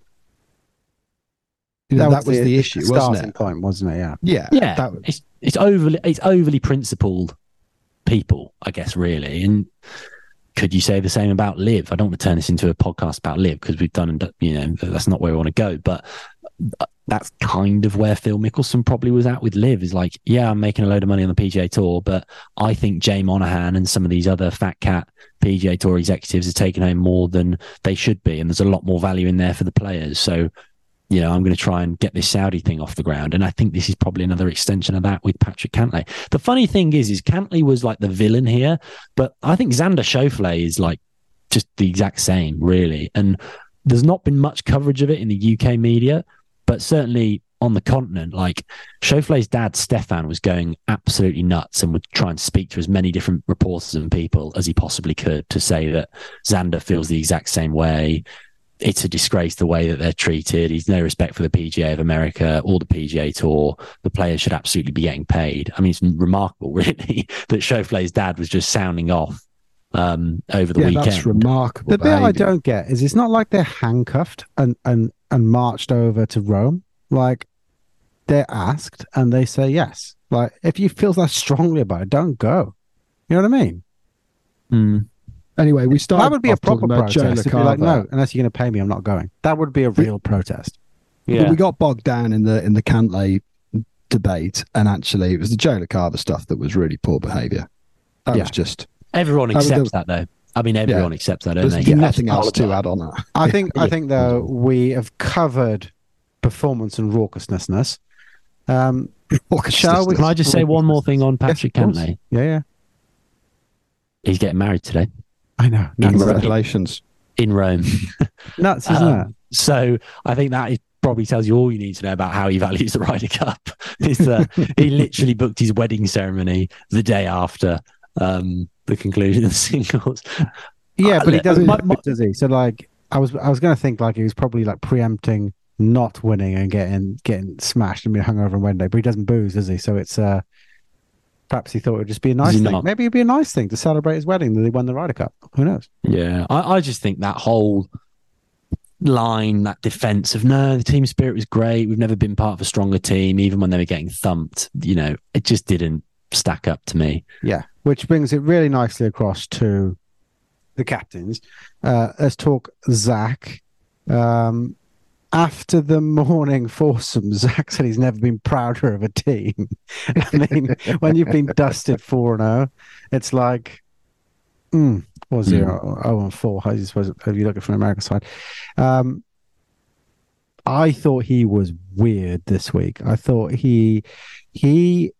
you know, that, was the, issue, wasn't starting it? point, wasn't it? Yeah. Yeah, Yeah, that was, it's it's overly it's overly principled people, I guess, really. And could you say the same about Liv? I don't want to turn this into a podcast about Liv because we've done, you know, that's not where we want to go. But that's kind of where Phil Mickelson probably was at with Liv. Is like, yeah, I'm making a load of money on the P G A Tour, but I think Jay Monahan and some of these other fat cat P G A Tour executives are taking home more than they should be, and there's a lot more value in there for the players. So, you know, I'm going to try and get this Saudi thing off the ground. And I think this is probably another extension of that with Patrick Cantlay. The funny thing is, is Cantlay was like the villain here, but I think Xander Schauffele is like just the exact same, really. And there's not been much coverage of it in the U K media, but certainly on the continent, like Schauffele's dad, Stefan, was going absolutely nuts and would try and speak to as many different reporters and people as he possibly could to say that Xander feels the exact same way. It's a disgrace the way that they're treated. He's no respect for the P G A of America or the P G A Tour. The players should absolutely be getting paid. I mean, it's remarkable, really, that Schauffele's dad was just sounding off um, over the yeah, weekend. That's remarkable. The bit I don't get is it's not like they're handcuffed and, and, and marched over to Rome. Like, they're asked and they say yes. Like, if you feel that strongly about it, don't go. You know what I mean? Mm. Anyway, we started. That would be a proper protest. It'd be like, no, unless you're going to pay me, I'm not going. That would be a real protest. Yeah. But we got bogged down in the in the Cantlay debate, and actually, it was the Joe LaCava stuff that was really poor behaviour. That yeah. was just everyone accepts that, though. I mean, everyone yeah. accepts that, don't There's they? nothing else to add on that. I think. I think though we have covered performance and raucousness. Um, shall we? Can I just say one more thing on Patrick yes, Cantlay? Yeah, yeah. He's getting married today. I know. Congratulations. In Rome. Nuts, isn't um, it? So I think that is, probably tells you all you need to know about how he values the Ryder Cup. Is that he literally booked his wedding ceremony the day after um, the conclusion of the singles. Yeah, uh, but he doesn't, my, my, does he? So like, I was, I was going to think like he was probably like preempting not winning and getting getting smashed and being hungover on Wednesday, but he doesn't booze, does he? So it's uh. Perhaps he thought it would just be a nice thing. Not? Maybe it'd be a nice thing to celebrate his wedding that he won the Ryder Cup. Who knows? Yeah, I, I just think that whole line, that defense of, no, the team spirit was great. We've never been part of a stronger team, even when they were getting thumped. You know, it just didn't stack up to me. Yeah, which brings it really nicely across to the captains. Uh, let's talk Zach. Um, After the morning foursome, Zach said he's never been prouder of a team. I mean, when you've been dusted four and oh, it's like, mm, or zero, mm. oh and four, how do you suppose, if you look at it from the American side. Um, I thought he was weird this week. I thought he he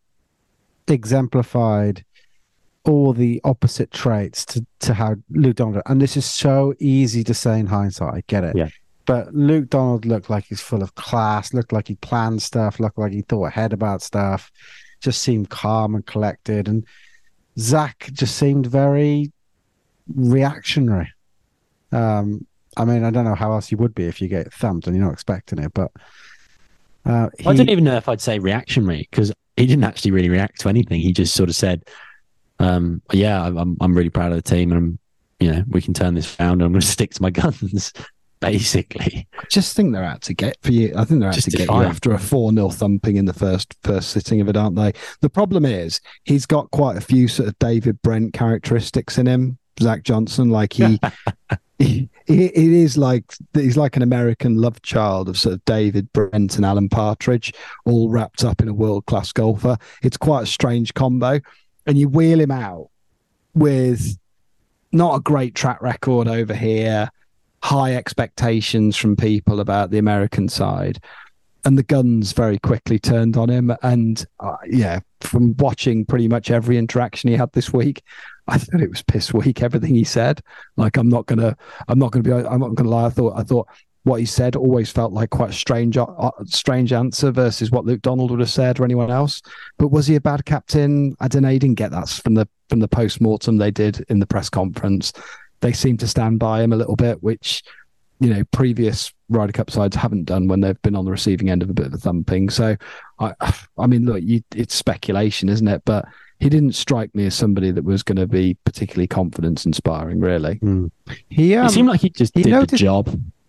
exemplified all the opposite traits to, to how Luke Donald, and this is so easy to say in hindsight, I get it. Yeah. But Luke Donald looked like he's full of class, looked like he planned stuff, looked like he thought ahead about stuff, just seemed calm and collected. And Zach just seemed very reactionary. Um, I mean, I don't know how else you would be if you get thumped and you're not expecting it, but... Uh, he... I don't even know if I'd say reactionary, because he didn't actually really react to anything. He just sort of said, um, yeah, I'm I'm really proud of the team, and I'm, you know, we can turn this around, and I'm going to stick to my guns. Basically, I just think they're out to get for you. I think they're out just to get you after a four nil thumping in the first first sitting of it, aren't they? The problem is he's got quite a few sort of David Brent characteristics in him. Zach Johnson, like he, he, he, it is like he's like an American love child of sort of David Brent and Alan Partridge, all wrapped up in a world class golfer. It's quite a strange combo, and you wheel him out with not a great track record over here. High expectations from people about the American side, and the guns very quickly turned on him. And uh, yeah, from watching pretty much every interaction he had this week, I thought it was piss weak. Everything he said, like I'm not gonna, I'm not gonna be, I'm not gonna lie. I thought, I thought what he said always felt like quite a strange, uh, strange answer versus what Luke Donald would have said or anyone else. But was he a bad captain? I don't know. He didn't get that from the from the post mortem they did in the press conference. They seem to stand by him a little bit, which, you know, previous Ryder Cup sides haven't done when they've been on the receiving end of a bit of a thumping. So, I, I mean, look, you, it's speculation, isn't it? But he didn't strike me as somebody that was going to be particularly confidence-inspiring, really. Mm. He, um, it seemed like he just he did noticed, the job.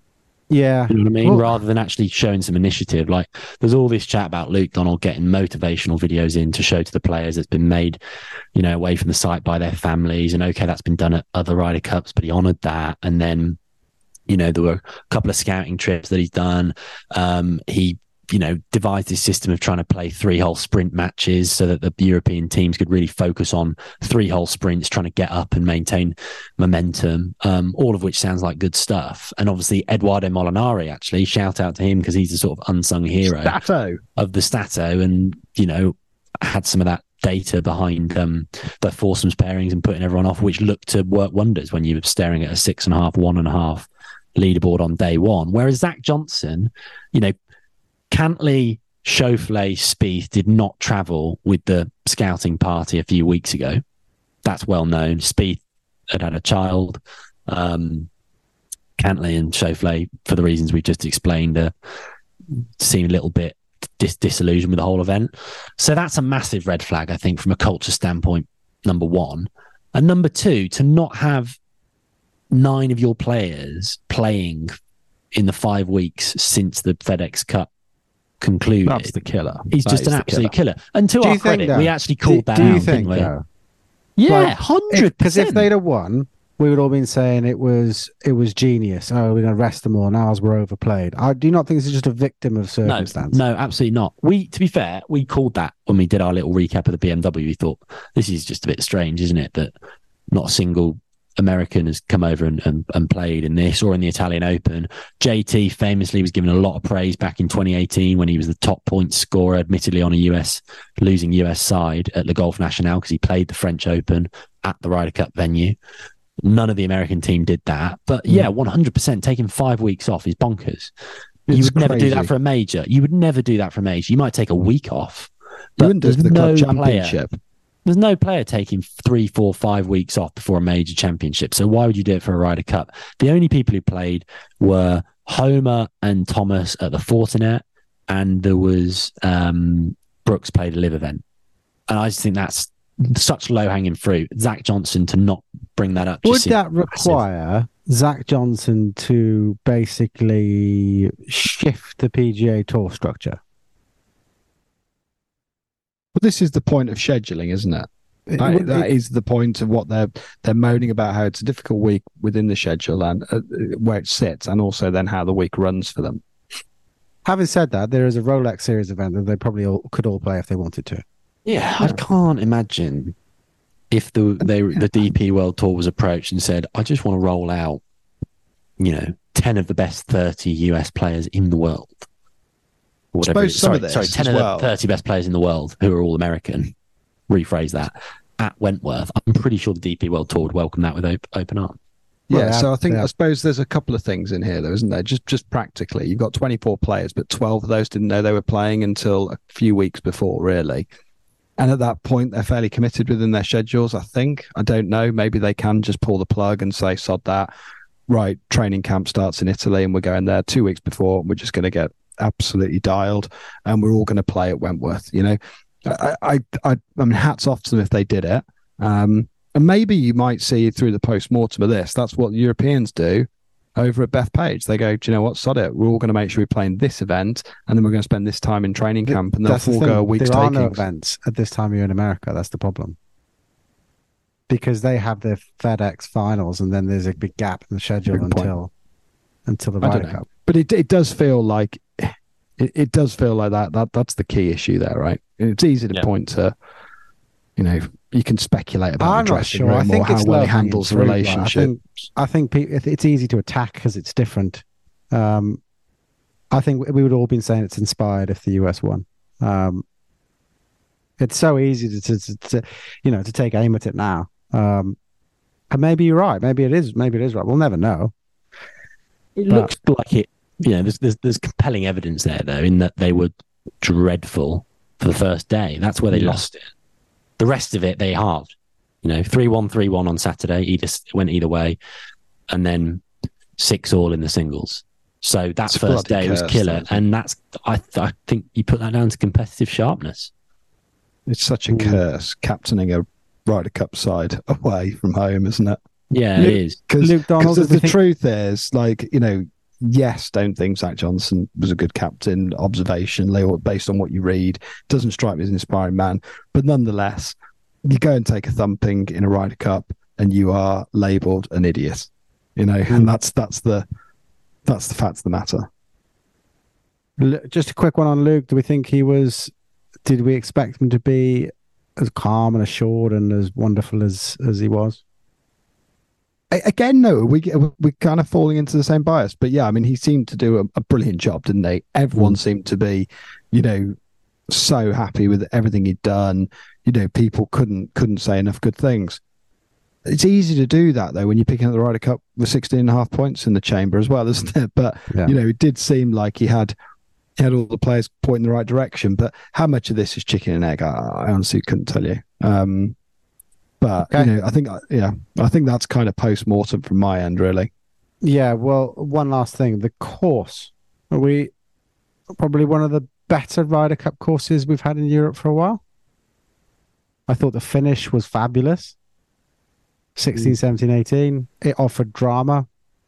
Yeah. You know what I mean? Well, Rather than actually showing some initiative. Like, there's all this chat about Luke Donald getting motivational videos in to show to the players that's been made, you know, away from the site by their families. And okay, that's been done at other Ryder Cups, but he honoured that. And then, you know, there were a couple of scouting trips that he's done. Um, he you know, devised this system of trying to play three-hole sprint matches so that the European teams could really focus on three-hole sprints, trying to get up and maintain momentum, um, all of which sounds like good stuff. And obviously, Eduardo Molinari, actually, shout out to him because he's the sort of unsung hero Stato. of the Stato and, you know, had some of that data behind um, the foursomes pairings and putting everyone off, which looked to work wonders when you were staring at a six and a half, one and a half leaderboard on day one. Whereas Zach Johnson, you know, Cantley, Schauffele, Spieth did not travel with the scouting party a few weeks ago. That's well known. Spieth had had a child. Um, Cantley and Schauffele, for the reasons we just explained, uh, seem a little bit dis- disillusioned with the whole event. So that's a massive red flag, I think, from a culture standpoint, number one. And number two, to not have nine of your players playing in the five weeks since the FedEx Cup concluded. That's the killer. He's That just is an the absolute killer. killer. And to Do our you think, credit, though- we actually called do, that do out, you think, didn't we? though? Yeah, Like, hundred Because if percent. they'd have won, we would all been saying it was it was genius. Oh, we're going to rest them all. Now we're overplayed. I do not think this is just a victim of No, circumstance. no, absolutely not. We, to be fair, we called that when we did our little recap of the B M W. We thought this is just a bit strange, isn't it? That not a single American has come over and, and, and played in this or in the Italian Open. J T famously was given a lot of praise back in twenty eighteen when he was the top point scorer, admittedly on a U S losing U S side at Le Golf National because he played the French Open at the Ryder Cup venue. None of the American team did that. But yeah, one hundred percent taking five weeks off is bonkers. You It's would never do crazy. that for a major. You would never do that for a major. You might take a week off. You But wouldn't do it there's for the no club player championship. there's no player taking three, four, five weeks off before a major championship. So why would you do it for a Ryder Cup? The only people who played were Homer and Thomas at the Fortinet, and there was um, Brooks played a live event. And I just think that's such low hanging fruit. Zach Johnson to not bring that up. just Would seems that massive. require Zach Johnson to basically shift the P G A Tour structure? But this is the point of scheduling, isn't it? It That, would- that it- is the point of what they're they're moaning about, how it's a difficult week within the schedule and uh, where it sits, and also then how the week runs for them. Having said that, there is a Rolex Series event that they probably all, could all play if they wanted to. Yeah, I can't imagine if the they the D P World Tour was approached and said, "I just want to roll out, you know, ten of the best thirty U S players in the world." Or whatever. Suppose it is. some Sorry, of this sorry, ten as of well. the thirty best players in the world who are all American. Rephrase that at Wentworth. I'm pretty sure the D P World Tour would welcome that with op- open arms. Well, Yeah, they so have- I think they I have- suppose there's a couple of things in here, though, isn't there? Just just practically, you've got twenty-four players, but twelve of those didn't know they were playing until a few weeks before, really. And at that point, they're fairly committed within their schedules. I think. I don't know. Maybe they can just pull the plug and say, "Sod that." Right, training camp starts in Italy, and we're going there two weeks before. We're just going to get absolutely dialed, and we're all going to play at Wentworth. You know, I, I, I, I mean, hats off to them if they did it. Um, and maybe you might see through the post-mortem of this, that's what the Europeans do over at Bethpage. They go, do you know what, sod it. We're all going to make sure we play in this event, and then we're going to spend this time in training Th- camp, and they'll That's the forego thing. a week's There are no takings. events at this time of year in America. That's the problem. Because they have their FedEx finals, and then there's a big gap in the schedule Good point. until until the I don't Ryder know. Cup. But it it does feel like it, it does feel like that. That that's the key issue there, right? It's easy to Yeah. point to, you know, you can speculate about I'm the not dressing sure. I room or think how it's well he low-hanging handles the fruit, like, relationship. I think I think pe- it- it's easy to attack because it's different. Um, I think we would all been saying it's inspired if the U S won. Um, it's so easy to, to, to, to you know to take aim at it now. Um, and maybe you're right. Maybe it is. Maybe it is right. We'll never know. It But- looks like it. You know, there's, there's there's compelling evidence there though, in that they were dreadful for the first day. That's where they Yeah. lost it. The rest of it they halved. You know, three one, three one on Saturday. Either went either way, and then six all in the singles. So that It's first bloody day was cursed, killer, isn't it? and that's I th- I think you put that down to competitive sharpness. It's such a Mm. curse captaining a Ryder Cup side away from home, isn't it? Yeah, Luke- it is. Because Luke Donald, the, does he the think- truth is, like, you know, yes, don't think Zach Johnson was a good captain, observationally, or based on what you read. Doesn't strike me as an inspiring man. But nonetheless, you go and take a thumping in a Ryder Cup and you are labelled an idiot. You know, mm. and that's that's the that's the fact of the matter. Just a quick one on Luke. Do we think he was, did we expect him to be as calm and assured and as wonderful as, as he was? Again, no, we we're kind of falling into the same bias, but yeah, I mean, he seemed to do a, a brilliant job, didn't they? Everyone mm. seemed to be, you know, so happy with everything he'd done. You know, people couldn't couldn't say enough good things. It's easy to do that though when you're picking up the Ryder Cup with sixteen and a half points in the chamber as well, isn't it? But yeah. you know, it did seem like he had he had all the players pointing in the right direction. But how much of this is chicken and egg? I, I honestly couldn't tell you. Um, But okay. you know, I think, yeah, I think that's kind of post-mortem from my end, really. Yeah. Well, one last thing: the course. Are we probably one of the better Ryder Cup courses we've had in Europe for a while? I thought the finish was fabulous. sixteen, seventeen, eighteen. It offered drama.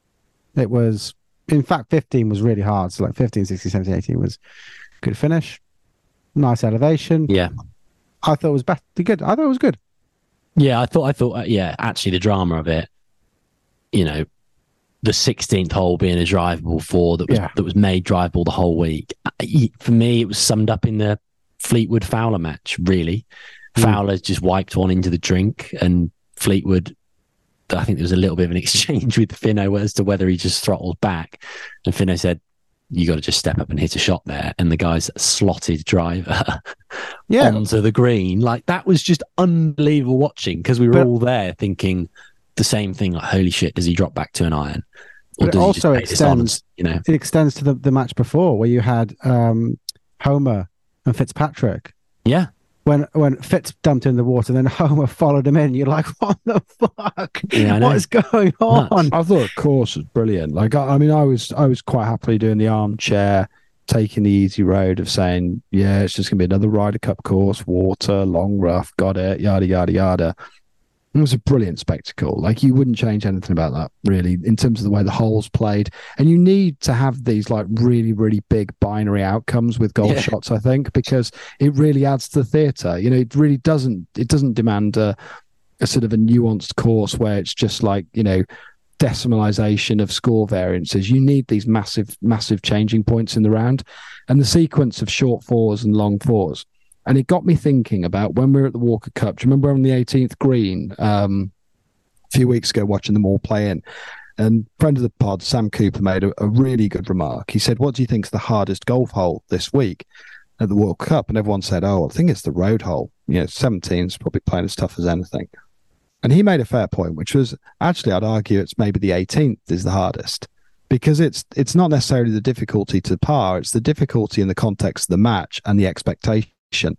It was, in fact, fifteen was really hard. So like fifteen, sixteen, seventeen, eighteen was good finish. Nice elevation. Yeah. I thought it was better. Good. I thought it was good. Yeah, I thought, I thought, uh, yeah, actually the drama of it, you know, the sixteenth hole being a drivable four that was, yeah. that was made drivable the whole week. For me, it was summed up in the Fleetwood Fowler match, really. Mm. Fowler just wiped one into the drink, and Fleetwood, I think there was a little bit of an exchange with Finno as to whether he just throttled back. And Finno said, you got to just step up and hit a shot there. And the guy's slotted driver yeah. onto the green. Like, that was just unbelievable watching, because we were but, all there thinking the same thing, like, holy shit, does he drop back to an iron? Or but does it also he just extends, you know? It extends to the, the match before, where you had um, Homer and Fitzpatrick. Yeah. When when Fitz dumped in the water, then Homer followed him in. You're like, what the fuck? Yeah, what is going on? I thought the course was brilliant. Like, I, I mean, I was I was quite happily doing the armchair, taking the easy road of saying, yeah, it's just gonna be another Ryder Cup course, water, long rough, got it, yada yada yada. It was a brilliant spectacle. Like, you wouldn't change anything about that, really, in terms of the way the holes played. And you need to have these, like, really, really big binary outcomes with golf yeah. shots, I think, because it really adds to the theatre. You know, it really doesn't, it doesn't demand a, a sort of a nuanced course where it's just like, you know, decimalization of score variances. You need these massive, massive changing points in the round. And the sequence of short fours and long fours. And it got me thinking about when we were at the Walker Cup. Do you remember on the eighteenth green um, a few weeks ago watching them all play in? And friend of the pod, Sam Cooper, made a, a really good remark. He said, what do you think is the hardest golf hole this week at the World Cup? And everyone said, oh, I think it's the road hole. You know, seventeen is probably playing as tough as anything. And he made a fair point, which was, actually, I'd argue it's maybe the eighteenth is the hardest. Because it's it's not necessarily the difficulty to par, it's the difficulty in the context of the match and the expectation.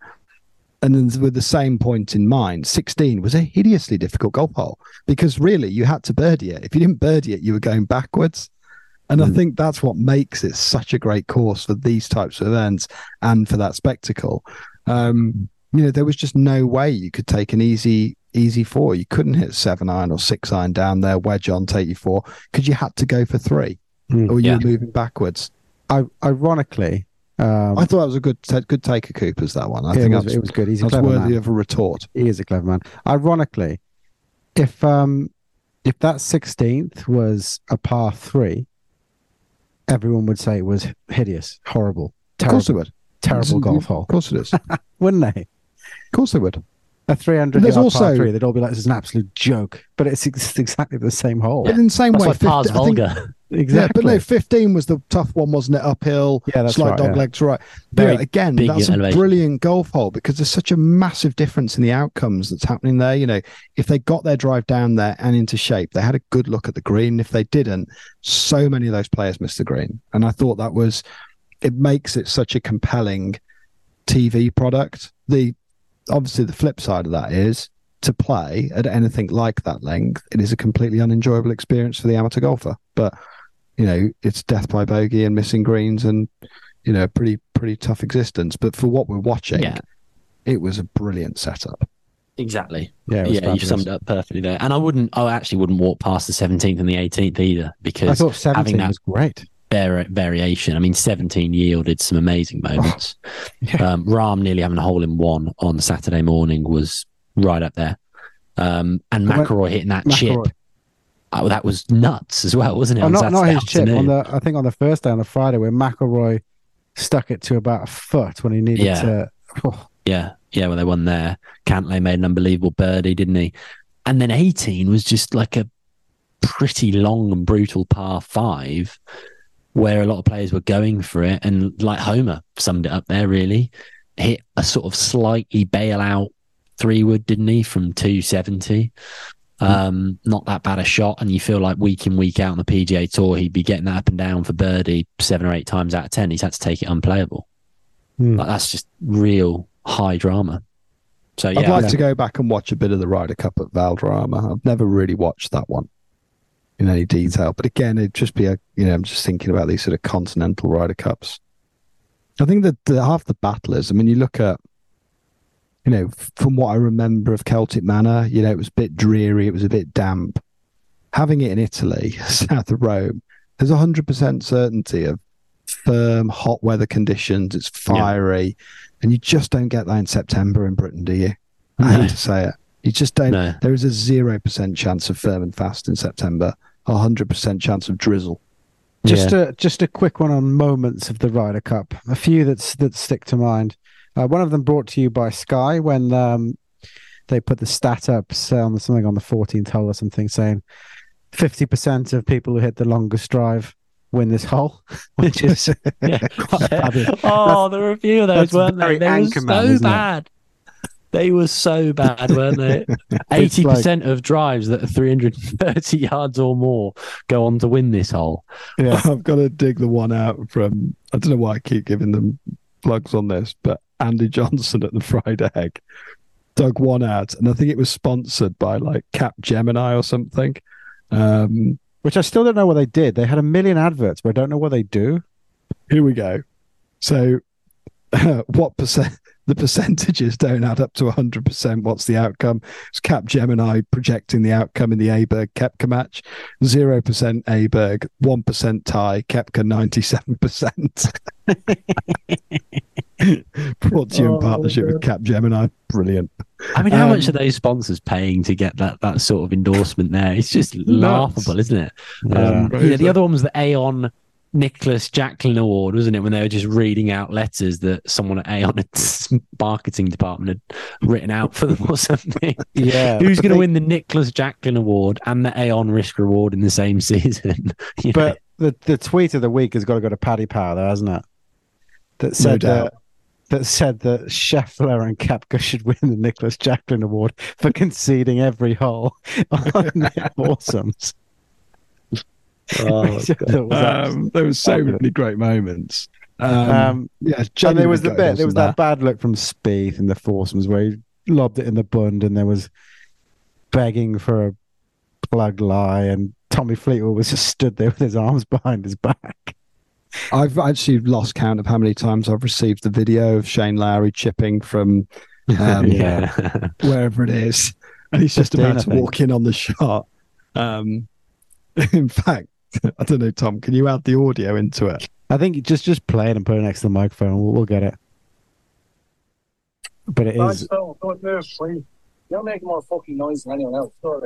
And then with the same point in mind, sixteen was a hideously difficult golf hole, because really you had to birdie it. If you didn't birdie it, you were going backwards. And mm. I think that's what makes it such a great course for these types of events and for that spectacle. Um, you know, there was just no way you could take an easy, easy four. You couldn't hit seven iron or six iron down there, wedge on, take you four, because you had to go for three mm. or you yeah. were moving backwards. I, ironically, Um, I thought that was a good good take of Cooper's, that one. I think was, it was good. He's a that's clever worthy man. of a retort. He is a clever man. Ironically, if um if that sixteenth was a par three, everyone would say it was hideous, horrible, terrible. Of course they would. Terrible golf hole. Of course it is. Wouldn't they? Of course they would. A three hundred yard also, par three, they'd all be like, this is an absolute joke. But it's, it's exactly the same hole. But in the same that's way, like par's vulgar. Exactly. Yeah, but no, fifteen was the tough one, wasn't it? Uphill, yeah, that's slight right, dog yeah. leg to right. Very yeah, again, that's a elevation. brilliant golf hole, because there's such a massive difference in the outcomes that's happening there. You know, if they got their drive down there and into shape, they had a good look at the green. If they didn't, so many of those players missed the green. And I thought that was, it makes it such a compelling T V product. The obviously the flip side of that is, to play at anything like that length, it is a completely unenjoyable experience for the amateur golfer. But you know, it's death by bogey and missing greens, and you know, pretty pretty tough existence. But for what we're watching, yeah. it was a brilliant setup. Exactly. Yeah, yeah, you summed it up perfectly there. And I wouldn't, I actually wouldn't walk past the seventeenth and the eighteenth either, because I thought seventeenth having that, was great. var- variation. I mean, seventeen yielded some amazing moments. Oh, yeah. um, Rahm nearly having a hole in one on Saturday morning was right up there. Um, and McIlroy hitting that McIlroy. chip. Oh, that was nuts as well, wasn't it? Oh, on not, not Saturday his chip. afternoon? On the, I think on the first day, on the Friday, where McIlroy stuck it to about a foot when he needed Yeah. to. Oh. Yeah, yeah, well, they won there. Cantlay made an unbelievable birdie, didn't he? And then eighteen was just like a pretty long and brutal par five where a lot of players were going for it. And like Homer summed it up there, really. Hit a sort of slightly bailout three wood, didn't he, from two seventy? Um, not that bad a shot. And you feel like week in, week out on the P G A Tour, he'd be getting that up and down for birdie seven or eight times out of ten. He's had to take it unplayable. Mm. Like, that's just real high drama. So yeah, I'd like yeah. to go back and watch a bit of the Ryder Cup at Valderrama. I've never really watched that one in any detail. But again, it'd just be a, you know, I'm just thinking about these sort of continental Ryder Cups. I think that the, half the battle is, I mean, you look at, you know, from what I remember of Celtic Manor, you know, it was a bit dreary, it was a bit damp. Having it in Italy, south of Rome, there's a hundred percent certainty of firm, hot weather conditions. It's fiery, yeah. And you just don't get that in September in Britain, do you? I No. hate to say it. You just don't. No. There is a zero percent chance of firm and fast in September. A hundred percent chance of drizzle. Just Yeah. a just a quick one on moments of the Ryder Cup. A few that's that stick to mind. Uh, one of them brought to you by Sky when um, they put the stat up on something on the fourteenth hole or something, saying fifty percent of people who hit the longest drive win this hole, which is Yeah. quite fabulous. Oh, there were a few of those, that's weren't they? very They were Anchorman, so isn't it? bad. They were so bad, weren't they? Eighty percent of drives that are three hundred thirty yards or more go on to win this hole. Yeah. I've got to dig the one out from, I don't know why I keep giving them plugs on this, but Andy Johnson at the Fried Egg dug one out, and I think it was sponsored by like Cap Gemini or something. Um, Which I still don't know what they did. They had a million adverts, but I don't know what they do. here we go. So, what percent? The percentages don't add up to one hundred percent. What's the outcome? It's Cap Gemini projecting the outcome in the Aberg Kepka match. zero percent Aberg, one percent tie, Kepka ninety-seven percent. Brought to you in Oh, partnership with Cap Gemini. Brilliant. I mean, how Um, much are those sponsors paying to get that that sort of endorsement there? It's just laughable, isn't it? Yeah. Um, Crazy. yeah, the other one was the Aon Nicholas Jacklin Award, wasn't it? When they were just reading out letters that someone at Aon had marketing department had written out for them or something. Yeah. Who's but going to they- win the Nicholas Jacklin Award and the Aon Risk Reward in the same season? You know? But the, the tweet of the week has got to go to Paddy Power, though, hasn't it? That said doubt. that that said that Scheffler and Koepka should win the Nicholas Jacklin Award for conceding every hole on their foursomes. Oh, Which I thought was Um, there were so fabulous. many great moments. Um, Um, yeah, and there was the genuinely bit, there was wasn't that bad look from Spieth in the foursomes where he lobbed it in the bund and there was begging for a plug lie, and Tommy Fleetwood was just stood there with his arms behind his back. I've actually lost count of how many times I've received the video of Shane Lowry chipping from um, yeah. wherever it is, and he's just fifteen, about I to think. walk in on the shot. Um, in fact, I don't know, Tom, can you add the audio into it? I think just just play it and put it next to the microphone. We'll, we'll get it. But it Nice is. fellow, don't move, please. You're making more fucking noise than anyone else. Sorry.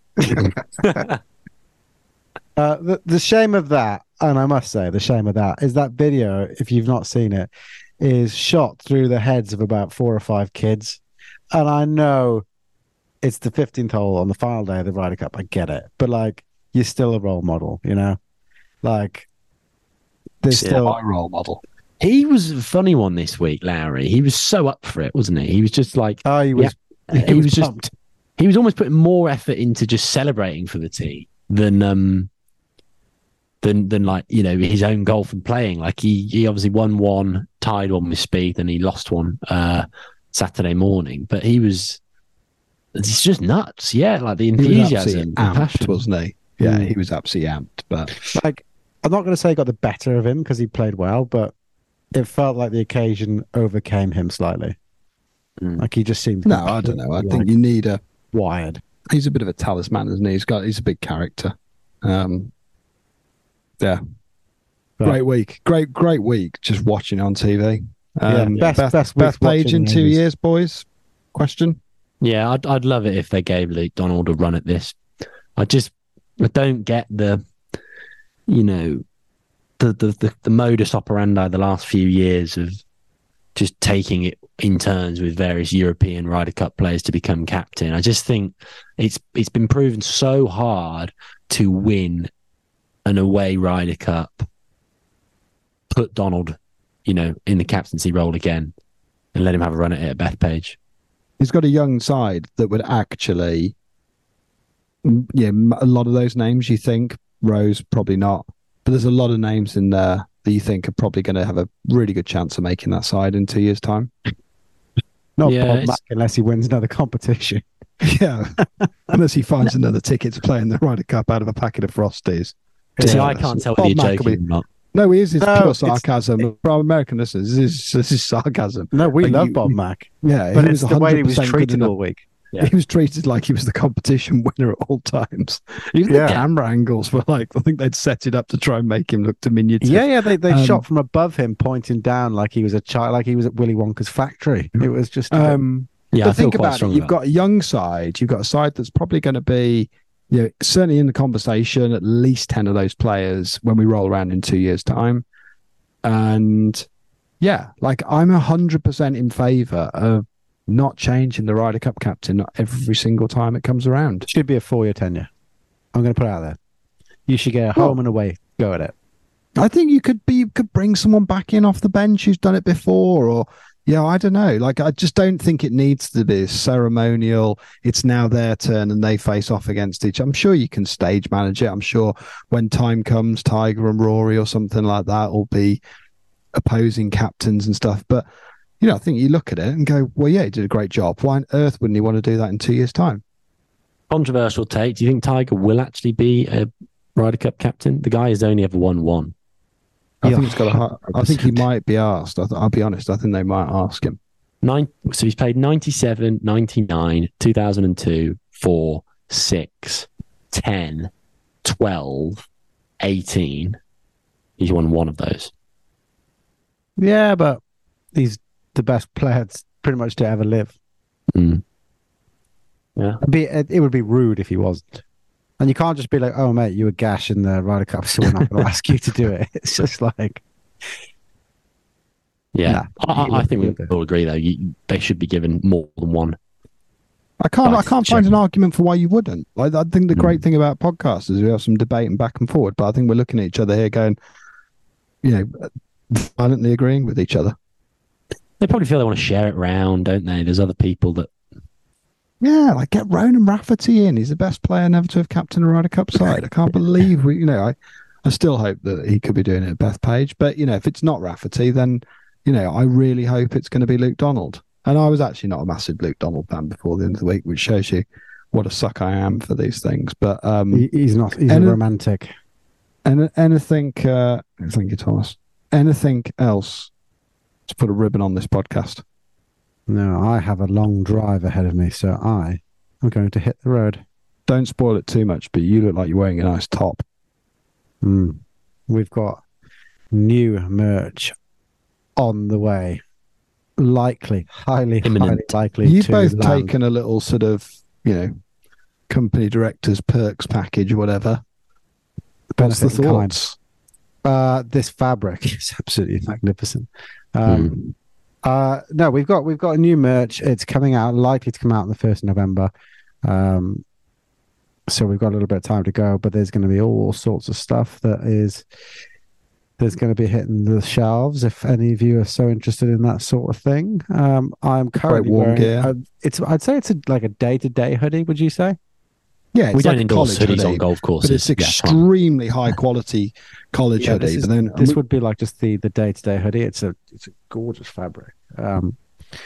Uh, the, the shame of that, and I must say, the shame of that is that video, if you've not seen it, is shot through the heads of about four or five kids. And I know it's the fifteenth hole on the final day of the Ryder Cup. I get it. But, like, you're still a role model, you know? Like, there's Yeah. still. My role model. He was a funny one this week, Lowry. He was so up for it, wasn't he? He was just like, Oh, he was. he, He was was just, pumped. he was almost putting more effort into just celebrating for the team than, um, than, than like, you know, his own golf and playing. Like he, he obviously won one, tied one with Spieth, and he lost one, uh, Saturday morning. But he was, it's just nuts. Yeah. Like the He was enthusiasm, absolutely the amped, passion. wasn't he? Yeah, Mm. he was absolutely amped. But Like, I'm not going to say he got the better of him because he played well, but it felt like the occasion overcame him slightly. Mm. Like he just seemed no, I don't know. I think you need a. wired. He's a bit of a talisman, isn't he? He's got. He's a big character. Um, yeah. But, Great week. Great, great week. Just watching on T V. Um, yeah, best Beth, best Beth Page watching in two movies. years, boys. Question. Yeah, I'd I'd love it if they gave Luke Donald a run at this. I just I don't get the, you know, the the the, the modus operandi the last few years of just taking it in turns with various European Ryder Cup players to become captain. I just think it's it's been proven so hard to win an away Ryder Cup. Put Donald, you know, in the captaincy role again, and let him have a run at it at Bethpage. He's got a young side that would actually, yeah, a lot of those names you think, Rose, probably not. But there's a lot of names in there that you think are probably going to have a really good chance of making that side in two years' time. Not Yeah, Bob it's- Mack unless he wins another competition. Yeah. Unless he finds another ticket to play in the Ryder Cup out of a packet of Frosties. See, Yeah. I can't tell Bob whether you're Mack will joking or not. No, he is. It's No, pure it's- sarcasm. For our American listeners, this is, this is sarcasm. No, we Like love you- Bob Mack, Yeah, but he it's was the way he was one hundred percent good treated enough. all week. Yeah. He was treated like he was the competition winner at all times. Even Yeah. the camera angles were like, I think they'd set it up to try and make him look diminutive. Yeah, yeah, they they Um, shot from above him, pointing down like he was a child, like he was at Willy Wonka's factory. It was just Um, Yeah, I but feel think quite about it. strong You've about got a young side. You've got a side that's probably going to be, you know, certainly in the conversation. At least ten of those players when we roll around in two years' time. And yeah, like I'm a hundred percent in favour of not changing the Ryder Cup captain every single time it comes around. should be a four year tenure. I'm going to put it out there. You should get a Well- home and away go at it. I think you could be you could bring someone back in off the bench who's done it before, or yeah, I don't know. Like I just don't think it needs to be ceremonial. It's now their turn and they face off against each. I'm sure you can stage manage it. I'm sure when time comes, Tiger and Rory or something like that will be opposing captains and stuff. But you know, I think you look at it and go, well, yeah, he did a great job. Why on earth wouldn't he want to do that in two years' time? controversial take. Do you think Tiger will actually be a Ryder Cup captain? The guy has only ever won one. I Yeah, think it's got a. hi- I think he one hundred percent. might be asked. I th- I'll be honest. I think they might ask him. Nine, so he's played ninety-seven, ninety-nine, two thousand two, four, six, ten, twelve, eighteen. He's won one of those. Yeah, but he's the best player pretty much to ever live. Mm. Yeah. It'd be, it, it would be rude if he wasn't. And you can't just be like, oh, mate, you were gash in the Ryder Cup, so we're not going to ask you to do it. It's just like, Yeah. Nah, I, I, I he think we would be. all agree, though. You, they should be given more than one. I can't. Oh, I can't check. find an argument for why you wouldn't. Like, I think the Mm. great thing about podcasts is we have some debate and back and forward. But I think we're looking at each other here, going, you know, violently agreeing with each other. They probably feel they want to share it around, don't they? There's other people that. Yeah, like get Ronan Rafferty in. He's the best player never to have captained a Ryder Cup side. I can't believe we. You know, I, I still hope that he could be doing it at Bethpage. But you know, if it's not Rafferty, then you know, I really hope it's going to be Luke Donald. And I was actually not a massive Luke Donald fan before the end of the week, which shows you what a suck I am for these things. But um, he, he's not, he's And a it- romantic. And anything, uh, thank you, Thomas. Anything else to put a ribbon on this podcast? No, I have a long drive ahead of me, so I am going to hit the road. Don't spoil it too much, but you look like you're wearing a nice top. Mm. We've got new merch on the way. Likely, highly, Imminent. highly likely You've to both land. taken a little sort of, you know, company director's perks package or whatever. What's the benefit in kind. thoughts? Uh, this fabric is absolutely magnificent. Um, Mm. Uh, no, we've got we've got a new merch. It's coming out, likely to come out on the first of November. Um, so we've got a little bit of time to go, but there's going to be all sorts of stuff that is there's going to be hitting the shelves. If any of you are so interested in that sort of thing, um, I'm currently warm wearing. gear. A, it's I'd say it's a, like a day to day hoodie. Would you say? Yeah, it's We like don't a endorse college hoodies hoodie, on golf but courses. it's Yeah, fine. extremely high quality college Yeah, hoodie. this, is, But then this would be like just the the day to day hoodie. It's a it's a gorgeous fabric. Um,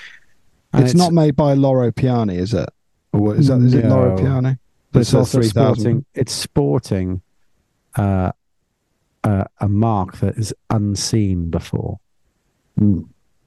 and it's, not made by Loro Piani, is it? Or what, is that is it Loro No. Piani? but it's a also three thousand. sporting. It's sporting uh, uh, a mark that is unseen before, Mm.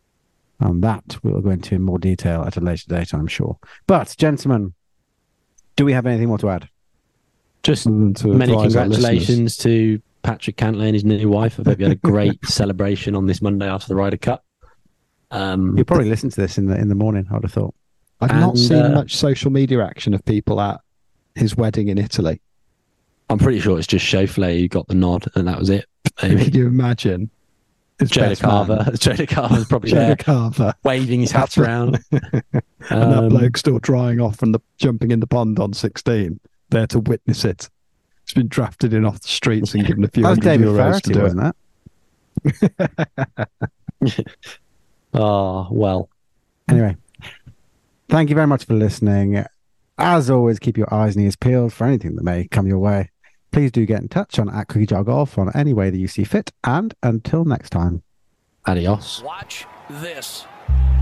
and that we'll go into in more detail at a later date, I'm sure. But gentlemen, do we have anything more to add? Just To many advise our listeners. congratulations to Patrick Cantlay and his new wife. I hope you had a great celebration on this Monday after the Ryder Cup. Um, You'll probably listen to this in the in the morning, I'd have thought. I've and, not seen uh, much social media action of people at his wedding in Italy. I'm pretty sure it's just Schauffele who got the nod, and that was it. Maybe. Can you imagine? Jada Carver. Jada Carver's probably there, Carver waving his hat around. and Um, that bloke still drying off from the jumping in the pond on sixteen, there to witness it. He's been drafted in off the streets and given a few That was hundred David euros to Faraty, do wasn't it. that? Oh, well. Anyway, thank you very much for listening. As always, keep your eyes and ears peeled for anything that may come your way. Please do get in touch on at Cookie Jar Golf on any way that you see fit. And until next time. Adios. Watch this.